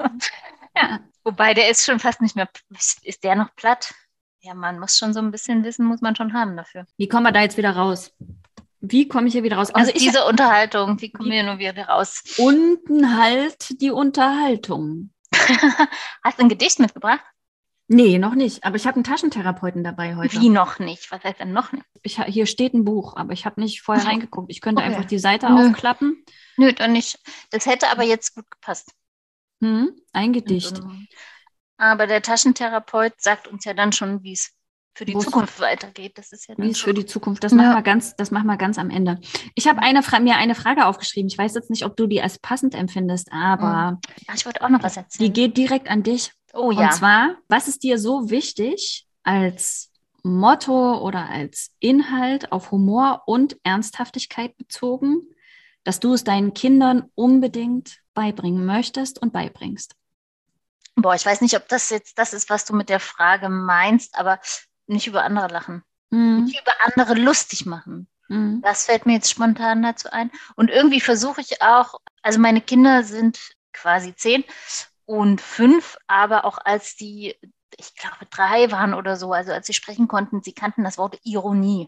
Speaker 2: Ja. Wobei, der ist schon fast nicht mehr, ist der noch platt? Ja, man muss schon so ein bisschen Wissen, muss man schon haben dafür.
Speaker 1: Wie kommen wir da jetzt wieder raus? Wie komme ich hier wieder raus?
Speaker 2: Also diese Unterhaltung, wie kommen wir nur wieder raus?
Speaker 1: Unten halt die Unterhaltung.
Speaker 2: Hast du ein Gedicht mitgebracht?
Speaker 1: Nee, noch nicht. Aber ich habe einen Taschentherapeuten dabei heute.
Speaker 2: Wie noch nicht? Was heißt denn noch nicht?
Speaker 1: Hier steht ein Buch, aber ich habe nicht vorher reingeguckt. Ich könnte einfach die Seite aufklappen.
Speaker 2: Nö, dann nicht. Das hätte aber jetzt gut gepasst.
Speaker 1: Ein Gedicht.
Speaker 2: Aber der Taschentherapeut sagt uns ja dann schon, wie es für die Zukunft weitergeht. Das ist ja dann
Speaker 1: wie es für die Zukunft, das machen wir ganz am Ende. Ich habe mir eine Frage aufgeschrieben. Ich weiß jetzt nicht, ob du die als passend empfindest, aber
Speaker 2: ich wollte auch noch was erzählen.
Speaker 1: Die geht direkt an dich.
Speaker 2: Oh ja.
Speaker 1: Und zwar, was ist dir so wichtig als Motto oder als Inhalt auf Humor und Ernsthaftigkeit bezogen, dass du es deinen Kindern unbedingt beibringen möchtest und beibringst?
Speaker 2: Boah, ich weiß nicht, ob das jetzt das ist, was du mit der Frage meinst, aber nicht über andere lachen. Nicht über andere lustig machen. Das fällt mir jetzt spontan dazu ein. Und irgendwie versuche ich auch, also meine Kinder sind quasi 10 und 5, aber auch als die, ich glaube 3 waren oder so, also als sie sprechen konnten, sie kannten das Wort Ironie.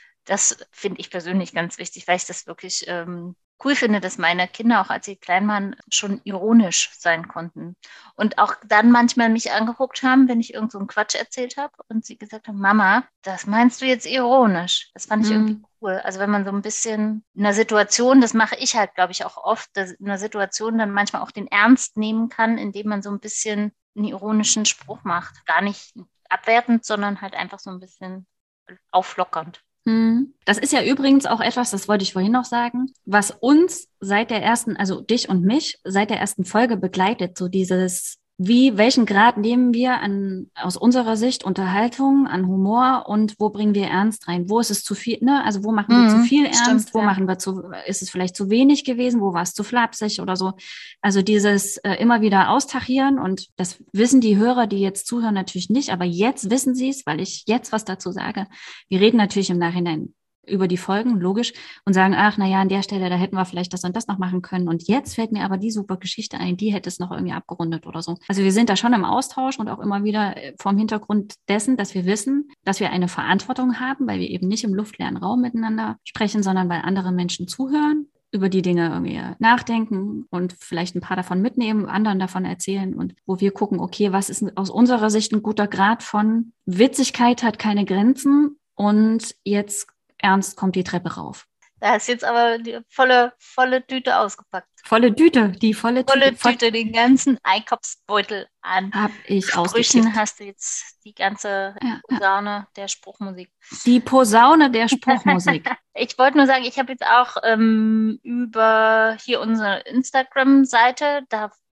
Speaker 2: Das finde ich persönlich ganz wichtig, weil ich das wirklich cool finde, dass meine Kinder, auch als sie klein waren, schon ironisch sein konnten. Und auch dann manchmal mich angeguckt haben, wenn ich irgend so einen Quatsch erzählt habe und sie gesagt haben, Mama, das meinst du jetzt ironisch? Das fand ich irgendwie cool. Also wenn man so ein bisschen in einer Situation, das mache ich halt, glaube ich, auch oft, dass in einer Situation dann manchmal auch den Ernst nehmen kann, indem man so ein bisschen einen ironischen Spruch macht. Gar nicht abwertend, sondern halt einfach so ein bisschen auflockernd.
Speaker 1: Das ist ja übrigens auch etwas, das wollte ich vorhin noch sagen, was uns seit der ersten, also dich und mich, seit der ersten Folge begleitet, so dieses, welchen Grad nehmen wir aus unserer Sicht Unterhaltung, an Humor und wo bringen wir Ernst rein? Wo ist es zu viel, ne? Also wo machen wir zu viel Ernst? Wo machen wir ist es vielleicht zu wenig gewesen? Wo war es zu flapsig oder so? Also dieses immer wieder austachieren, und das wissen die Hörer, die jetzt zuhören, natürlich nicht, aber jetzt wissen sie es, weil ich jetzt was dazu sage. Wir reden natürlich im Nachhinein über die Folgen, logisch, und sagen, ach, naja, an der Stelle, da hätten wir vielleicht das und das noch machen können. Und jetzt fällt mir aber die super Geschichte ein, die hätte es noch irgendwie abgerundet oder so. Also wir sind da schon im Austausch und auch immer wieder vom Hintergrund dessen, dass wir wissen, dass wir eine Verantwortung haben, weil wir eben nicht im luftleeren Raum miteinander sprechen, sondern weil andere Menschen zuhören, über die Dinge irgendwie nachdenken und vielleicht ein paar davon mitnehmen, anderen davon erzählen, und wo wir gucken, okay, was ist aus unserer Sicht ein guter Grad von Witzigkeit hat keine Grenzen und jetzt ernst kommt die Treppe rauf.
Speaker 2: Da ist jetzt aber die volle Tüte ausgepackt.
Speaker 1: Volle Tüte, volle
Speaker 2: Tüte, den ganzen Einkaufsbeutel an
Speaker 1: hab ich
Speaker 2: Sprüchen hast du jetzt die ganze Posaune der Spruchmusik.
Speaker 1: Die Posaune der Spruchmusik.
Speaker 2: Ich wollte nur sagen, ich habe jetzt auch über hier unsere Instagram-Seite, da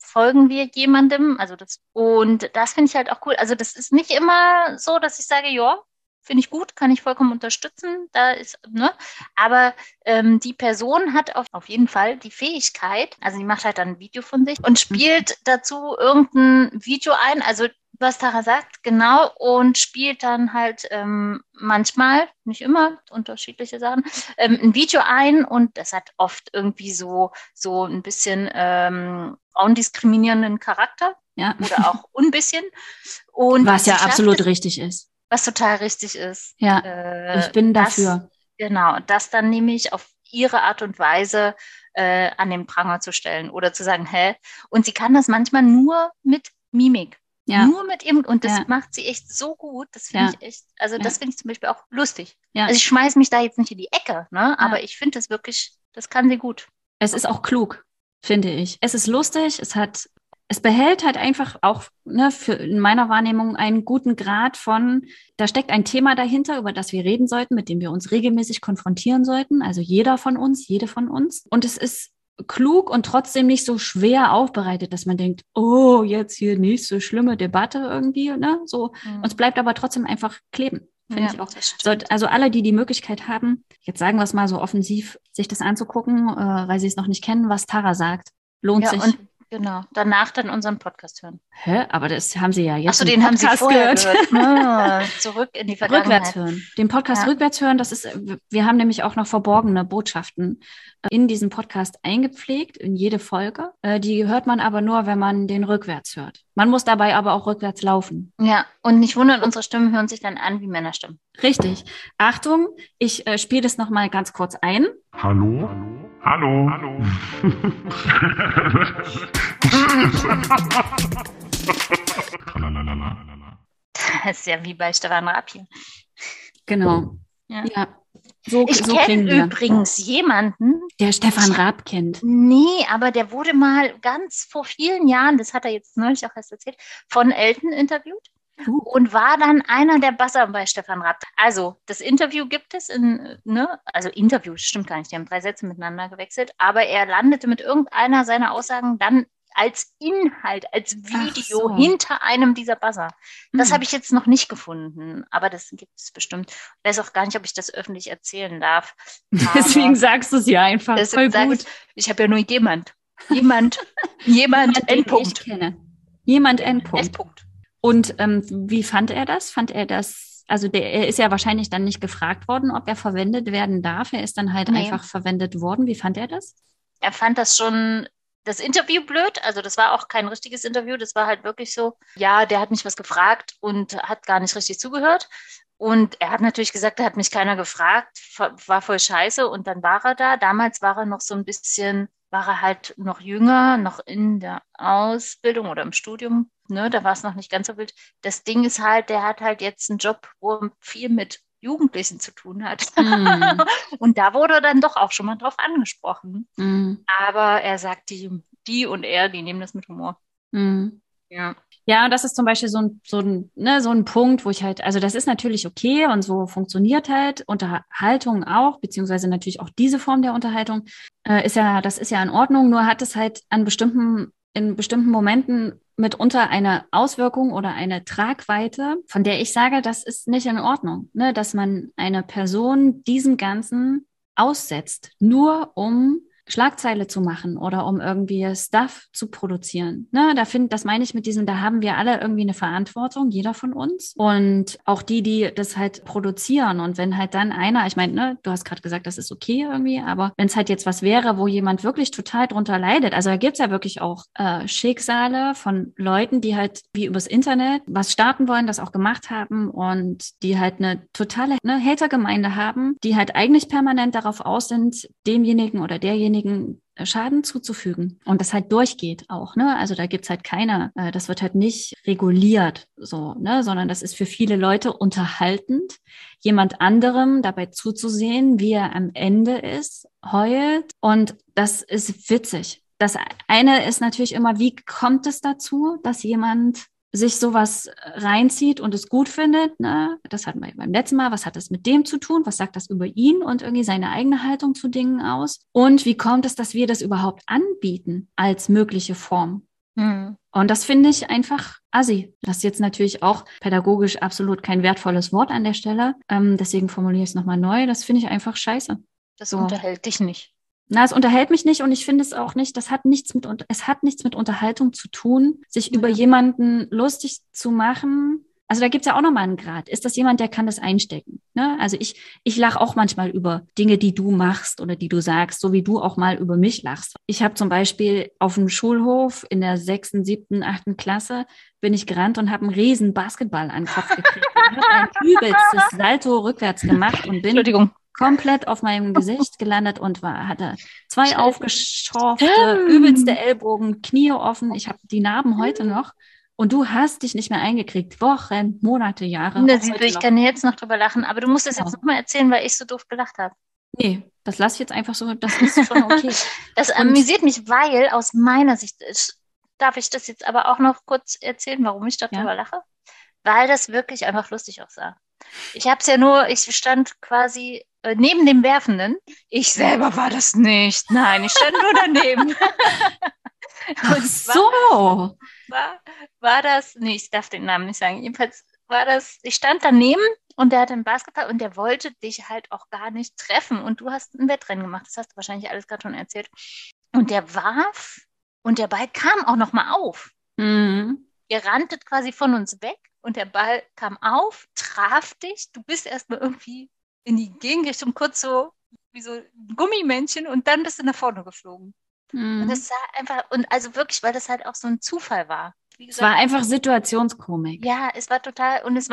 Speaker 2: folgen wir jemandem. Und das finde ich halt auch cool. Also das ist nicht immer so, dass ich sage, ja, finde ich gut, kann ich vollkommen unterstützen. Aber die Person hat auf jeden Fall die Fähigkeit, also die macht halt dann ein Video von sich und spielt dazu irgendein Video ein, also was Tara sagt, genau, und spielt dann halt manchmal, nicht immer, unterschiedliche Sachen, ein Video ein und das hat oft irgendwie so ein bisschen frauendiskriminierenden Charakter oder auch ein bisschen. Und
Speaker 1: was ja absolut richtig ist.
Speaker 2: Was total richtig ist.
Speaker 1: Ja, ich bin dafür.
Speaker 2: Genau, das dann nämlich auf ihre Art und Weise an den Pranger zu stellen oder zu sagen, und sie kann das manchmal nur mit Mimik.
Speaker 1: Ja.
Speaker 2: Nur mit ihm und das macht sie echt so gut, das finde ich echt, das finde ich zum Beispiel auch lustig. Ja. Also ich schmeiße mich da jetzt nicht in die Ecke, ne? Aber ich finde das wirklich, das kann sie gut.
Speaker 1: Es ist auch klug, finde ich. Es ist lustig, es behält halt einfach auch in meiner Wahrnehmung einen guten Grad von, da steckt ein Thema dahinter, über das wir reden sollten, mit dem wir uns regelmäßig konfrontieren sollten, also jede von uns. Und es ist klug und trotzdem nicht so schwer aufbereitet, dass man denkt, oh, jetzt hier nächste schlimme Debatte irgendwie, ne? So. Und es bleibt aber trotzdem einfach kleben. Finde ich auch. Also alle, die die Möglichkeit haben, jetzt sagen wir es mal so offensiv, sich das anzugucken, weil sie es noch nicht kennen, was Tara sagt, lohnt sich.
Speaker 2: Und genau, danach dann unseren Podcast hören.
Speaker 1: Aber das haben sie ja jetzt.
Speaker 2: Achso, den haben sie vorher gehört. Zurück in die Vergangenheit.
Speaker 1: Rückwärts hören. Den Podcast rückwärts hören, wir haben nämlich auch noch verborgene Botschaften in diesen Podcast eingepflegt, in jede Folge. Die hört man aber nur, wenn man den rückwärts hört. Man muss dabei aber auch rückwärts laufen.
Speaker 2: Ja, und nicht wundern, unsere Stimmen hören sich dann an wie Männerstimmen.
Speaker 1: Richtig. Achtung, ich spiele das nochmal ganz kurz ein.
Speaker 4: Hallo? Hallo? Hallo?
Speaker 2: Das ist ja wie bei Stefan Raab hier.
Speaker 1: Genau. Ja. So
Speaker 2: ich kenne übrigens jemanden,
Speaker 1: der Stefan Raab kennt.
Speaker 2: Nee, aber der wurde mal ganz vor vielen Jahren, das hat er jetzt neulich auch erst erzählt, von Elton interviewt. Und war dann einer der Basser bei Stefan Raab. Also, das Interview gibt es also Interview, stimmt gar nicht, die haben 3 Sätze miteinander gewechselt, aber er landete mit irgendeiner seiner Aussagen dann als Inhalt, als Video hinter einem dieser Buzzer. Das habe ich jetzt noch nicht gefunden, aber das gibt es bestimmt. Ich weiß auch gar nicht, ob ich das öffentlich erzählen darf.
Speaker 1: Deswegen sagst du es ja einfach. Voll gut.
Speaker 2: Ich habe ja nur jemand, Endpunkt.
Speaker 1: Ich kenne. Jemand, Endpunkt. Und wie fand er das? Also er ist ja wahrscheinlich dann nicht gefragt worden, ob er verwendet werden darf. Er ist dann halt einfach verwendet worden. Wie fand er das?
Speaker 2: Er fand das schon, das Interview blöd. Also das war auch kein richtiges Interview. Das war halt wirklich so, ja, der hat mich was gefragt und hat gar nicht richtig zugehört. Und er hat natürlich gesagt, da hat mich keiner gefragt, war voll scheiße. Und dann war er da. Damals war er noch so ein bisschen, war er halt noch jünger, noch in der Ausbildung oder im Studium. Ne, da war es noch nicht ganz so wild. Das Ding ist halt, der hat halt jetzt einen Job, wo er viel mit Jugendlichen zu tun hat. Und da wurde er dann doch auch schon mal drauf angesprochen. Aber er sagt, die und er, die nehmen das mit Humor. Ja.
Speaker 1: Ja, das ist zum Beispiel so ein Punkt, wo ich halt, also das ist natürlich okay und so funktioniert halt Unterhaltung auch, beziehungsweise natürlich auch diese Form der Unterhaltung, das ist ja in Ordnung, nur hat es halt in bestimmten Momenten mitunter eine Auswirkung oder eine Tragweite, von der ich sage, das ist nicht in Ordnung, ne? Dass man eine Person diesem Ganzen aussetzt, nur um Schlagzeile zu machen oder um irgendwie Stuff zu produzieren. Ne, das meine ich mit diesem, da haben wir alle irgendwie eine Verantwortung, jeder von uns. Und auch die das halt produzieren. Und wenn halt dann einer, ich meine, ne, du hast gerade gesagt, das ist okay irgendwie, aber wenn es halt jetzt was wäre, wo jemand wirklich total drunter leidet, also da gibt's ja wirklich auch Schicksale von Leuten, die halt wie übers Internet was starten wollen, das auch gemacht haben und die halt eine totale Hater-Gemeinde haben, die halt eigentlich permanent darauf aus sind, demjenigen oder derjenigen Schaden zuzufügen und das halt durchgeht auch, ne? Also da gibt's halt das wird halt nicht reguliert so, ne? Sondern das ist für viele Leute unterhaltend, jemand anderem dabei zuzusehen, wie er am Ende ist, heult und das ist witzig. Das eine ist natürlich immer, wie kommt es dazu, dass jemand sich sowas reinzieht und es gut findet, ne? Das hatten wir beim letzten Mal. Was hat das mit dem zu tun? Was sagt das über ihn und irgendwie seine eigene Haltung zu Dingen aus? Und wie kommt es, dass wir das überhaupt anbieten als mögliche Form?
Speaker 2: Mhm.
Speaker 1: Und das finde ich einfach assi. Das ist jetzt natürlich auch pädagogisch absolut kein wertvolles Wort an der Stelle. Deswegen formuliere ich es nochmal neu. Das finde ich einfach scheiße.
Speaker 2: Das
Speaker 1: So.
Speaker 2: unterhält dich nicht.
Speaker 1: Na, es unterhält mich nicht und ich finde es auch nicht, es hat nichts mit Unterhaltung zu tun, sich über jemanden lustig zu machen. Also da gibt es ja auch nochmal einen Grad. Ist das jemand, der kann das einstecken? Ne? Also ich lache auch manchmal über Dinge, die du machst oder die du sagst, so wie du auch mal über mich lachst. Ich habe zum Beispiel auf dem Schulhof in der 6., 7., 8. Klasse bin ich gerannt und habe einen riesen Basketball an den Kopf gekriegt. Ich habe ein übelstes Salto rückwärts gemacht und bin
Speaker 2: Entschuldigung.
Speaker 1: komplett auf meinem Gesicht gelandet und hatte 2
Speaker 2: Scheiße.
Speaker 1: aufgeschorfte, übelste Ellbogen, Knie offen. Ich habe die Narben heute noch. Und du hast dich nicht mehr eingekriegt. Wochen, Monate, Jahre.
Speaker 2: Na,
Speaker 1: auch
Speaker 2: siehst du,
Speaker 1: heute
Speaker 2: ich
Speaker 1: noch.
Speaker 2: kann jetzt noch drüber lachen, aber du musst es
Speaker 1: Genau.
Speaker 2: jetzt nochmal erzählen, weil ich so doof gelacht habe.
Speaker 1: Nee, das lasse ich jetzt einfach so. Das ist schon okay.
Speaker 2: Das
Speaker 1: Und-
Speaker 2: amüsiert mich, weil aus meiner Sicht, darf ich das jetzt aber auch noch kurz erzählen, warum ich darüber lache? Weil das wirklich einfach lustig aussah. Ich stand quasi neben dem Werfenden. Ich selber war das nicht. Nein, ich stand nur daneben.
Speaker 1: Ach so.
Speaker 2: War das, nee, ich darf den Namen nicht sagen. Jedenfalls war das, ich stand daneben und der hatte einen Basketball und der wollte dich halt auch gar nicht treffen. Und du hast ein Wettrennen gemacht. Das hast du wahrscheinlich alles gerade schon erzählt. Und der warf und der Ball kam auch nochmal auf.
Speaker 1: Mhm.
Speaker 2: Ihr ranntet quasi von uns weg und der Ball kam auf, traf dich. Du bist erstmal irgendwie in die Gegenrichtung, kurz so wie so ein Gummimännchen und dann bist du nach vorne geflogen. Und das sah einfach, und also wirklich, weil das halt auch so ein Zufall war. Wie
Speaker 1: Es
Speaker 2: gesagt,
Speaker 1: war einfach Situationskomik.
Speaker 2: ja, es war total, und es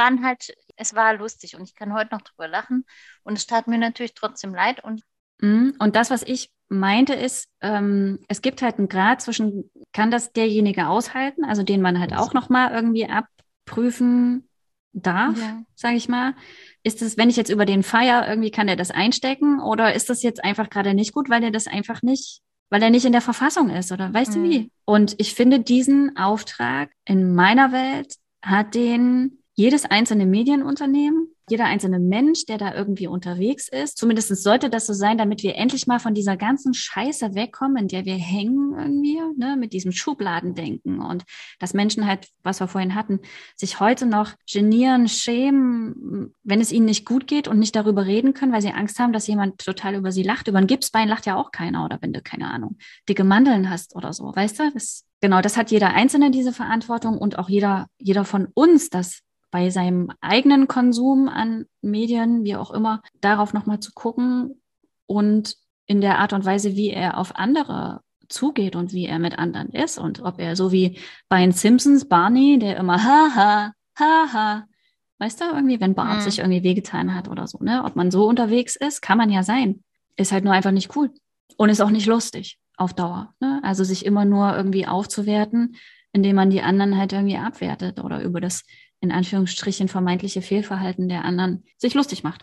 Speaker 2: war lustig und ich kann heute noch drüber lachen und es tat mir natürlich trotzdem leid und
Speaker 1: Und das, was ich meinte, ist, es gibt halt einen Grad zwischen, kann das derjenige aushalten, also den man halt auch nochmal irgendwie abprüfen darf,
Speaker 2: Ja.
Speaker 1: sage ich mal. Ist es, wenn ich jetzt über den feier, irgendwie kann der das einstecken oder ist das jetzt einfach gerade nicht gut, weil der das einfach nicht, weil er nicht in der Verfassung ist oder weißt du wie? Und ich finde, diesen Auftrag in meiner Welt hat den jedes einzelne Medienunternehmen, jeder einzelne Mensch, der da irgendwie unterwegs ist. Zumindest sollte das so sein, damit wir endlich mal von dieser ganzen Scheiße wegkommen, in der wir hängen irgendwie, ne, mit diesem Schubladendenken und dass Menschen halt, was wir vorhin hatten, sich heute noch genieren, schämen, wenn es ihnen nicht gut geht und nicht darüber reden können, weil sie Angst haben, dass jemand total über sie lacht. Über ein Gipsbein lacht ja auch keiner oder wenn du, keine Ahnung, dicke Mandeln hast oder so, weißt du? Genau, das hat jeder Einzelne diese Verantwortung und auch jeder von uns, das bei seinem eigenen Konsum an Medien, wie auch immer, darauf nochmal zu gucken und in der Art und Weise, wie er auf andere zugeht und wie er mit anderen ist und ob er so wie bei den Simpsons, Barney, der immer haha, haha, weißt du, irgendwie, wenn Bart sich irgendwie wehgetan hat oder so, ne, ob man so unterwegs ist, kann man ja sein. Ist halt nur einfach nicht cool und ist auch nicht lustig auf Dauer, ne? Also sich immer nur irgendwie aufzuwerten, indem man die anderen halt irgendwie abwertet oder über das in Anführungsstrichen vermeintliche Fehlverhalten der anderen sich lustig macht.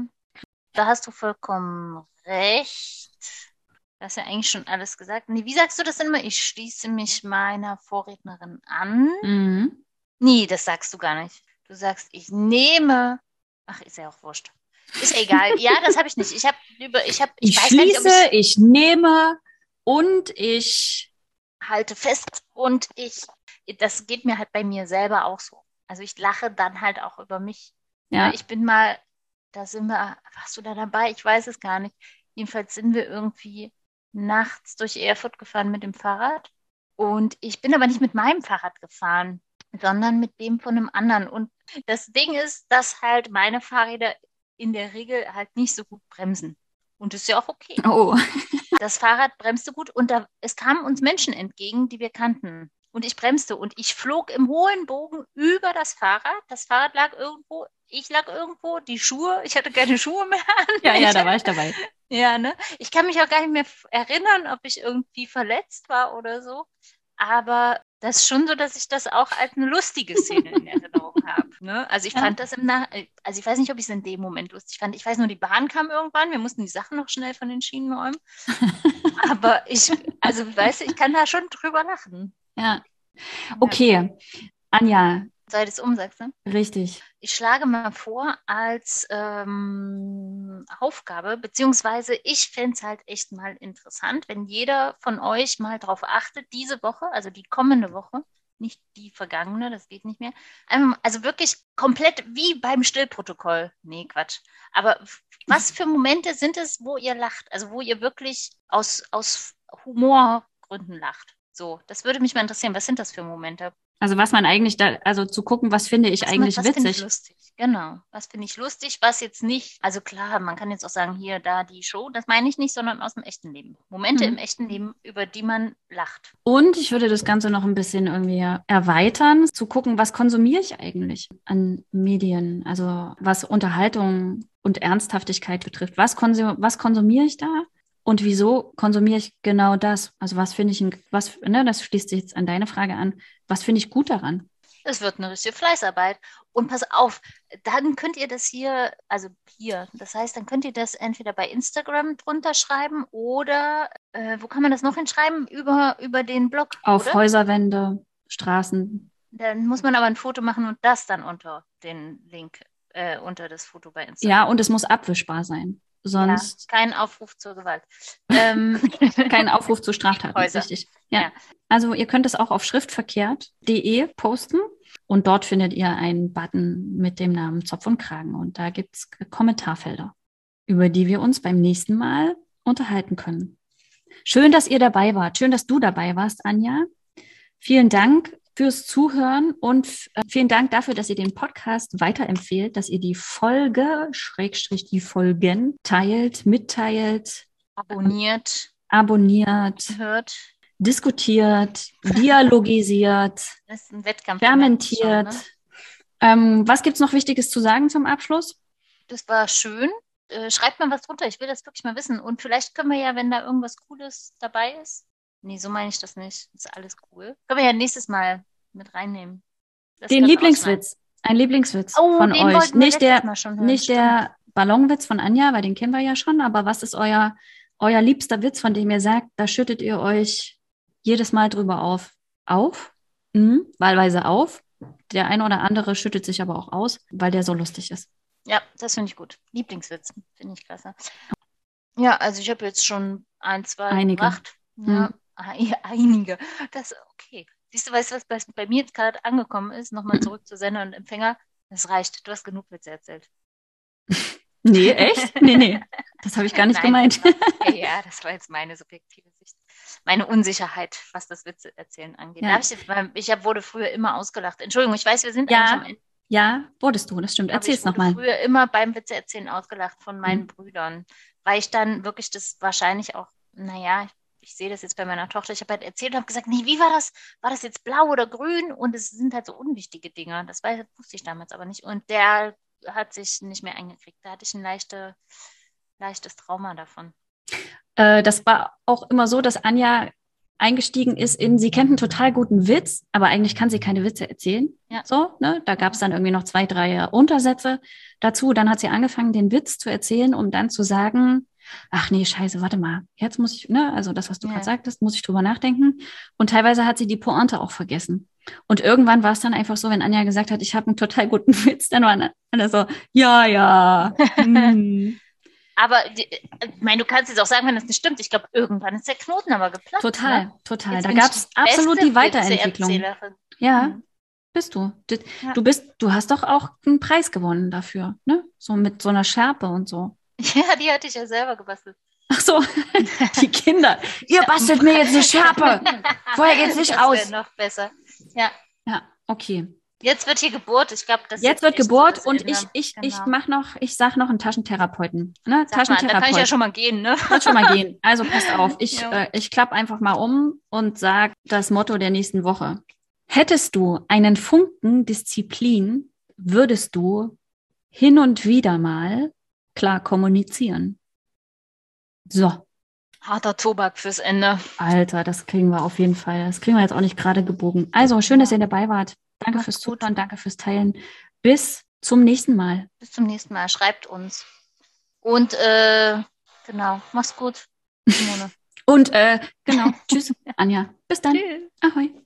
Speaker 2: Da hast du vollkommen recht. Du hast ja eigentlich schon alles gesagt. Nee, wie sagst du das denn immer? Ich schließe mich meiner Vorrednerin an. Nee, das sagst du gar nicht. Du sagst, ich nehme. Ach, ist ja auch wurscht. Ist ja egal. Ja, das habe ich nicht. Ich weiß gar nicht, ob
Speaker 1: ich nehme und ich
Speaker 2: halte fest und das geht mir halt bei mir selber auch so. Also ich lache dann halt auch über mich.
Speaker 1: Ja.
Speaker 2: Ich bin warst du da dabei? Ich weiß es gar nicht. Jedenfalls sind wir irgendwie nachts durch Erfurt gefahren mit dem Fahrrad. Und ich bin aber nicht mit meinem Fahrrad gefahren, sondern mit dem von einem anderen. Und das Ding ist, dass halt meine Fahrräder in der Regel halt nicht so gut bremsen. Und das ist ja auch okay.
Speaker 1: Oh.
Speaker 2: Das Fahrrad bremste gut und es kamen uns Menschen entgegen, die wir kannten. Und ich bremste und ich flog im hohen Bogen über das Fahrrad. Das Fahrrad lag irgendwo, ich lag irgendwo, die Schuhe, ich hatte keine Schuhe mehr an.
Speaker 1: Ja, da war ich dabei.
Speaker 2: Ja, ne? Ich kann mich auch gar nicht mehr erinnern, ob ich irgendwie verletzt war oder so. Aber das ist schon so, dass ich das auch als eine lustige Szene in Erinnerung habe. Ne? Also ich fand das also ich weiß nicht, ob ich es in dem Moment lustig fand. Ich weiß nur, die Bahn kam irgendwann, wir mussten die Sachen noch schnell von den Schienen räumen. Aber weißt du, ich kann da schon drüber lachen.
Speaker 1: Ja. Okay, Anja,
Speaker 2: Sei das umsetzt, ne?
Speaker 1: Richtig.
Speaker 2: Ich schlage mal vor als Aufgabe, beziehungsweise ich fände es halt echt mal interessant, wenn jeder von euch mal drauf achtet, diese Woche, also die kommende Woche, nicht die vergangene, das geht nicht mehr, also wirklich komplett wie beim Stillprotokoll. Nee, Quatsch. Aber was für Momente sind es, wo ihr lacht? Also wo ihr wirklich aus Humorgründen lacht? So, das würde mich mal interessieren. Was sind das für Momente?
Speaker 1: Also was man eigentlich also zu gucken, was finde ich eigentlich
Speaker 2: Was finde ich
Speaker 1: witzig.
Speaker 2: lustig? Genau. Was finde ich lustig, was jetzt nicht, also klar, man kann jetzt auch sagen, hier, da die Show, das meine ich nicht, sondern aus dem echten Leben. Momente im echten Leben, über die man lacht.
Speaker 1: Und ich würde das Ganze noch ein bisschen irgendwie erweitern, zu gucken, was konsumiere ich eigentlich an Medien, also was Unterhaltung und Ernsthaftigkeit betrifft. Was konsumiere ich da? Und wieso konsumiere ich genau das? Also was finde ich, das schließt sich jetzt an deine Frage an. Was finde ich gut daran?
Speaker 2: Es wird eine richtige Fleißarbeit. Und pass auf, dann könnt ihr das das heißt, dann könnt ihr das entweder bei Instagram drunter schreiben oder, wo kann man das noch hinschreiben? Über den Blog,
Speaker 1: Auf
Speaker 2: oder?
Speaker 1: Häuserwände, Straßen.
Speaker 2: Dann muss man aber ein Foto machen und das dann unter den Link, unter das Foto bei Instagram.
Speaker 1: Ja, und es muss abwischbar sein. Sonst
Speaker 2: kein Aufruf zur Gewalt.
Speaker 1: kein Aufruf zu Straftaten.
Speaker 2: Häuser.
Speaker 1: Richtig. Ja.
Speaker 2: Ja.
Speaker 1: Also ihr könnt es auch auf schriftverkehrt.de posten und dort findet ihr einen Button mit dem Namen Zopf und Kragen und da gibt es Kommentarfelder, über die wir uns beim nächsten Mal unterhalten können. Schön, dass ihr dabei wart. Schön, dass du dabei warst, Anja. Vielen Dank fürs Zuhören und vielen Dank dafür, dass ihr den Podcast weiterempfehlt, dass ihr die Folge, / die Folgen teilt, mitteilt,
Speaker 2: Abonniert,
Speaker 1: hört, diskutiert, dialogisiert,
Speaker 2: das ist ein Wettkampf.
Speaker 1: fermentiert.
Speaker 2: Schon, ne?
Speaker 1: Was gibt es noch Wichtiges zu sagen zum Abschluss?
Speaker 2: Das war schön. Schreibt mal was drunter. Ich will das wirklich mal wissen. Und vielleicht können wir ja, wenn da irgendwas Cooles dabei ist. Nee, so meine ich das nicht. Das ist alles cool. Können wir ja nächstes Mal mit reinnehmen.
Speaker 1: Den Lieblingswitz. Ein Lieblingswitz von
Speaker 2: den
Speaker 1: euch.
Speaker 2: wollten wir Mal schon hören.
Speaker 1: Nicht der Ballonwitz von Anja, weil den kennen wir ja schon. Aber was ist euer liebster Witz, von dem ihr sagt, da schüttet ihr euch jedes Mal drüber auf? Wahlweise auf. Der eine oder andere schüttet sich aber auch aus, weil der so lustig ist.
Speaker 2: Ja, das finde ich gut. Lieblingswitz, finde ich klasse. Ja, also ich habe jetzt schon
Speaker 1: Einige.
Speaker 2: gemacht. Ja, einige. Das ist okay. Siehst du, weißt du, was bei mir jetzt gerade angekommen ist? Nochmal zurück zu Sender und Empfänger. Das reicht. Du hast genug Witze erzählt.
Speaker 1: Nee, echt? Nee. Das habe ich gar nicht gemeint.
Speaker 2: Ja, das war jetzt meine subjektive Sicht. Meine Unsicherheit, was das Witze erzählen angeht.
Speaker 1: Ja.
Speaker 2: Ich wurde früher immer ausgelacht. Entschuldigung, ich weiß, wir sind
Speaker 1: Ja.
Speaker 2: eigentlich am Ende.
Speaker 1: Ja, wurdest du, das stimmt. Erzähl's nochmal.
Speaker 2: Ich wurde früher immer beim Witze erzählen ausgelacht von meinen Brüdern, weil ich dann wirklich das wahrscheinlich auch, ich sehe das jetzt bei meiner Tochter, ich habe halt erzählt und habe gesagt, nee, wie war das? War das jetzt blau oder grün? Und es sind halt so unwichtige Dinge. Das wusste ich damals aber nicht. Und der hat sich nicht mehr eingekriegt. Da hatte ich ein leichtes Trauma davon.
Speaker 1: Das war auch immer so, dass Anja eingestiegen ist sie kennt einen total guten Witz, aber eigentlich kann sie keine Witze erzählen.
Speaker 2: Ja.
Speaker 1: So, ne? Da gab es dann irgendwie noch 2, 3 Untersätze dazu. Dann hat sie angefangen, den Witz zu erzählen, um dann zu sagen, ach nee, scheiße, warte mal, jetzt muss ich, also das, was du gerade sagtest, muss ich drüber nachdenken. Und teilweise hat sie die Pointe auch vergessen. Und irgendwann war es dann einfach so, wenn Anja gesagt hat, ich habe einen total guten Witz, dann waren alle so, ja.
Speaker 2: Aber ich meine, du kannst jetzt auch sagen, wenn das nicht stimmt. Ich glaube, irgendwann ist der Knoten aber geplatzt.
Speaker 1: Total.
Speaker 2: Jetzt
Speaker 1: Da
Speaker 2: bin
Speaker 1: gab
Speaker 2: ich
Speaker 1: es
Speaker 2: die
Speaker 1: absolut
Speaker 2: beste
Speaker 1: die Weiterentwicklung.
Speaker 2: Witzeerzählerin.
Speaker 1: Ja, bist du. Du hast doch auch einen Preis gewonnen dafür, ne? So mit so einer Schärpe und so.
Speaker 2: Ja, die hatte ich ja selber gebastelt.
Speaker 1: Ach so, die Kinder. Ihr bastelt mir jetzt eine Schärpe. Vorher geht's nicht aus.
Speaker 2: Das wäre noch besser. Ja.
Speaker 1: Ja, okay.
Speaker 2: Jetzt wird hier Geburt. Ich glaube, das
Speaker 1: Jetzt wird Geburt
Speaker 2: so
Speaker 1: und ich sag noch einen Taschentherapeuten. Ne? Taschentherapeut.
Speaker 2: Da kann ich ja schon mal gehen, ne?
Speaker 1: Kann schon mal gehen. Also passt auf. Ich klappe einfach mal um und sage das Motto der nächsten Woche. Hättest du einen Funken Disziplin, würdest du hin und wieder mal klar kommunizieren. So.
Speaker 2: Harter Tobak fürs Ende.
Speaker 1: Alter, das kriegen wir auf jeden Fall. Das kriegen wir jetzt auch nicht gerade gebogen. Also, schön, dass ihr dabei wart. Danke fürs Zuhören, danke fürs Teilen. Bis zum nächsten Mal.
Speaker 2: Bis zum nächsten Mal. Schreibt uns. Und genau, mach's gut, Simone.
Speaker 1: Und genau, tschüss, Anja. Bis dann.
Speaker 2: Tschüss.
Speaker 1: Ahoi.